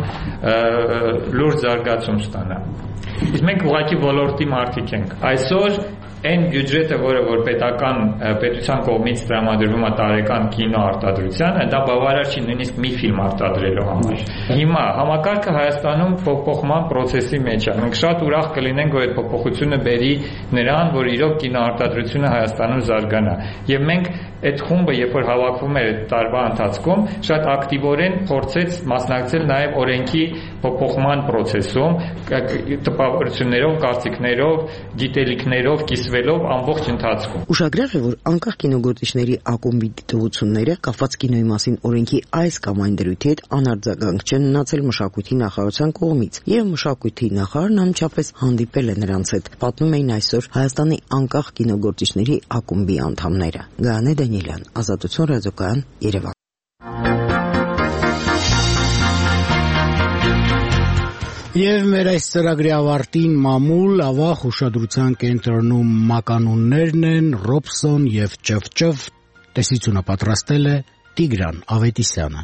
լուրջ զարգացում ստանա։ Իսկ մենք ուղղակի ոլորտի մարդիկ ենք։ Այսօր այն բյուջետը, որը որ պետական պետության կողմից տրամադրվում է տարեկան կինոարտադրությանը, դա բավարար չի նույնիսկ մի ֆիլմ արտադրելու համար։ Հիմա համակարգը Հայաստանում փոփոխման process-ի մեջ է։ Մենք շատ ուրախ կլինենք, որ այդ փոփոխությունը բերի նրան, որ իրոք կինոարտադրությունը Հայաստանում զարգանա։ Եւ մենք այդ խումբը, երբ որ հավաքվում էր այդ տարվա ընթացքում, շատ ակտիվորեն փորձեց մասնակցել նաեւ օրենքի փոփոխման process-ում, տպավորություններով, կարծիքներով, գիտելիքներով կիսվելով ամբողջ ընթացքում։ Ուշագրավ է, որ անկախ կինոգործիչների ակումբի դիտողությունները կապված կինոյի մասին օրենքի այս կամ այն դրույթի հետ անարձագանք չեն մնացել մշակույթի նախարարության կողմից, եւ մշակույթի նախարարն անմիջապես հանդիպել է նրանց հետ, պատմում էին այսօր Հայաստանի անկախ կինոգործիչների ակումբի անդամները։ Գայանե Դանիելյան, Ազատություն ռադիոկայան, Երևան։ Եվ մեր այս ծրագրի ավարտին մամուլ ավաղ ուշադրության կենտրոնում մականուններն են Ռոբսոն եւ Ճվճվ, տեսությունը պատրաստել է Տիգրան Ավետիսյանը։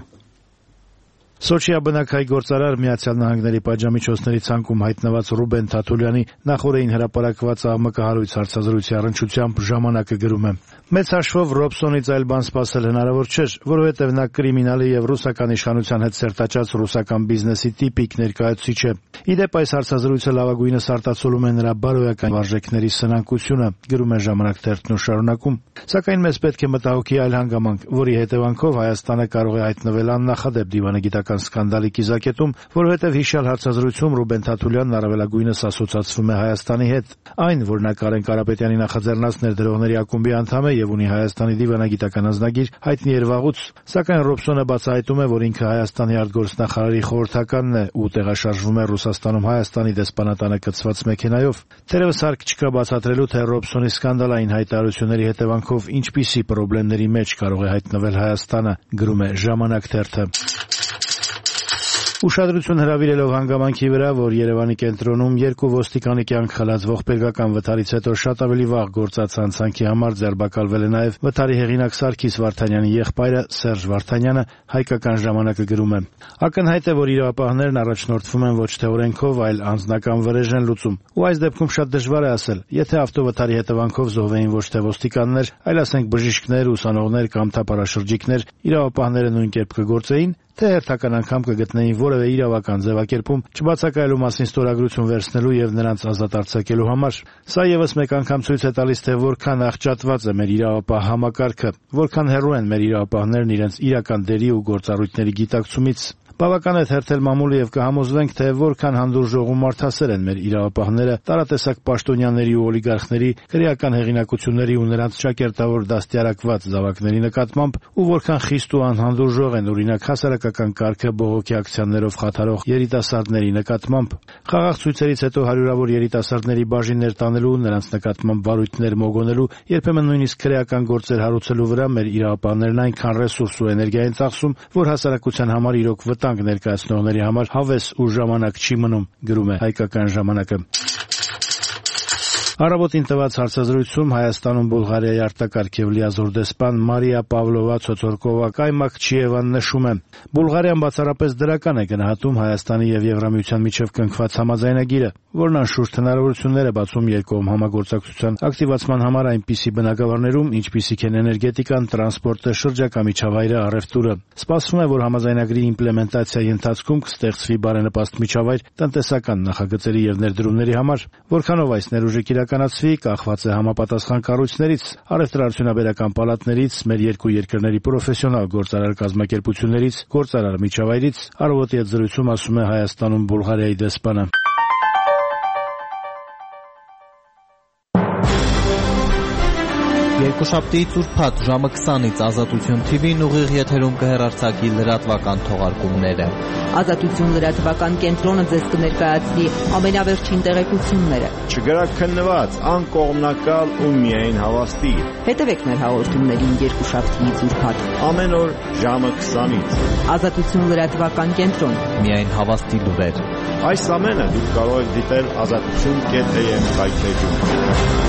Սոչիա բնակայի գործարար Միացյալ Նահանգների պատժամիջոցների ցանկում հայտնված Ռուբեն Թաթուլյանի նախորդին հրապարակված աղմկահարույց հարցազրույցի առնչությամբ ժամանակը գրում է. Մեծ հաշվով Ռոբսոնից այլ բան սպասել հնարավոր չէր, որովհետև նա կրիմինալի եւ ռուսական իշխանության հետ սերտաճած ռուսական բիզնեսի տիպիկ ներկայացուցիչ է։ Իդեպ այս հարցազրույցը լավագույնս արտացոլում է նրա բարոյական վարժեքների սնանկությունը, գրում է Ժամանակ թերթն ու շարունակում։ Սակայն մեզ պետք է մտահոգի այլ հանգամանք, որի հետևանքով Հայաստանը կարող է հայտնվել աննախադեպ դիվանագիտական սկանդալի կիզակետում, որովհետև հիշյալ հարցազրույցում Ռուբեն Թաթուլյանն առավելագույնս ասոցացվում է Հայաստանի հետ։ Այն, որ նա Կարեն Կարապետյանի նախաձեռնած ներդրողների ակումբի անդամ է եւ ունի Հայաստանի դիվանագիտական անձնագիր, հայտնի էր վաղուց, սակայն Ռոբսոնը բացահայտում է, որ ինքը Հայաստանի արտգործնախարարի խորհրդականն է ու տեղաշարժվում է Ռուսաստանում Հայաստանի դեսպանատանը կցված մեքենայով։ Թերևս հարկ չկա բացատրելու, թե Ռոբսոնի սկանդալային հայտարարությունների հետևանքով ինչպիսի խնդիրների մեջ կարող է հայտնվել Հայաստանը, գրում է Ժամանակ թերթը։ Ուշադրություն հրավիրելով հանգամանքի վրա, որ Երևանի կենտրոնում երկու ոստիկանի կյանք խլած ողբերգական վթարից հետո շատ ավելի վաղ գործած հանցանքի համար ձերբակալվել է նաև վթարի հեղինակ Սարգիս Վարդանյանի եղբայրը Սերժ Վարդանյանը, Հայկական ժամանակը գրում է. Ակնհայտ է, որ իրավապահներն առաջնորդվում են ոչ թե օրենքով, այլ անձնական վրեժ են լուծում։ Ու այս դեպքում շատ դժվար է ասել, եթե ավտովթարի հետևանքով զոհվեին ոչ թե ոստիկաններ, այլ ասենք բժիշկներ, ուսանողներ կամ թափառաշրջիկներ, իրավապահները նույն կերպ կգործեին, թե հերթական անգամ կգտնեին որևէ իրավական ձևակերպում չբացակայելու մասին ստորագրություն վերցնելու եւ նրանց ազատ արձակելու համար։ Սա եւս մեկ անգամ ցույց է տալիս, թե որքան աղճատված է մեր իրավապահ համակարգը, որքան հեռու են մեր իրավապահներն իրենց իրական դերի ու գործառույթների գիտակցումից։ Բավական է թերթել մամուլը եւ կհամոզվենք, թե որքան հանդուրժողում մարդասեր են մեր իրավապահները տարատեսակ պաշտոնյաների ու օլիգարխների, քրեական հեղինակությունների ու նրանց ճակերտավոր դաստիարակված զավակների նկատմամբ ու որքան խիստ ու անհանդուրժող են օրինակ հասարակական կարգը բողոքի ակցիաներով խաթարող երիտասարդների նկատմամբ։ Խաղաղ ցույցերից հետո հարյուրավոր երիտասարդների բաժիններ տանելու, նրանց նկատմամբ վարույթներ մոգոնելու, երբեմն նույնիսկ քրեական գործեր հարուցելու վրա մեր իրավապահներն այնքան ռեսուրս ու էներգիա են ծախսում, որ հասարակության համար իրոք վտանգ ներկայացնողների համար հավես ու ժամանակ չի մնում, գրում է Հայկական ժամանակը։ Առավոտին տված հարցազրույցում Հայաստանում Բուլղարիայի արտակարգ եւ լիազոր դեսպան Մարիա Պավլովա Ցոցորկովա Կայմակչիևան նշում է. Բուլղարիան բացառապես դրական է գնահատում Հայաստանի եւ Եվրամիության միջև կնքված համաձայնագիրը, որն անշուշտ հնարավորություններ է բացում երկկողմ համագործակցության ակտիվացման համար այնպիսի բնագավառներում, ինչպիսիք են էներգետիկան, տրանսպորտը, շրջակա միջավայրը, առևտուրը։ Սպասվում է, որ համաձայնագրի իմպլեմենտացիայի ընթացքում կստեղծվի բարենպաստ միջավայր տնտեսական նախագծերի եւ ներդրումների համար, որքանով այս ներուժը կիրականացվի, կախված է համապատասխան կառույցներից, առևտրաարդյունաբերական պալատներից, մեր երկու երկրների պրոֆեսիոնալ գործարար կազմակերպություններից, գործարար միջավայրից, առավոտի հետ զրույցում ասում է Հայաստանում Բուլղարիայի դեսպանը։ Երկուշաբթիից ուրբաթ ժամը քսանից Ազատություն թի վին ուղիղ եթերում կհեռարձակի լրատվական թողարկումները։ Ազատություն լրատվական կենտրոնը ձեզ կներկայացնի ամենավերջին տեղեկությունները։ Չգրակ քննված, անկողմնակալ ու միայն հավաստի։ Հետևեք մեր հաղորդումներին երկուշաբթիից ուրբաթ ամեն օր ժամը քսանից։ Ազատություն լրատվական կենտրոն։ Միայն հավաստի լուրեր։ Այս ամենը դուք կարող եք դիտել ազատություն կետ էյ էմ հայտնեջում։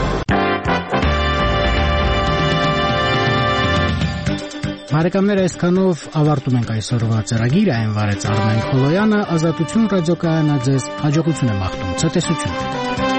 Բարեկամներ, այսքանով ավարտում ենք այսօրվա ծրագիրը, այն վարեց Արմեն Խոլոյանը, Ազատություն ռադիոկայանը ձեզ հաջողություն է մաղթում, ցտեսություն։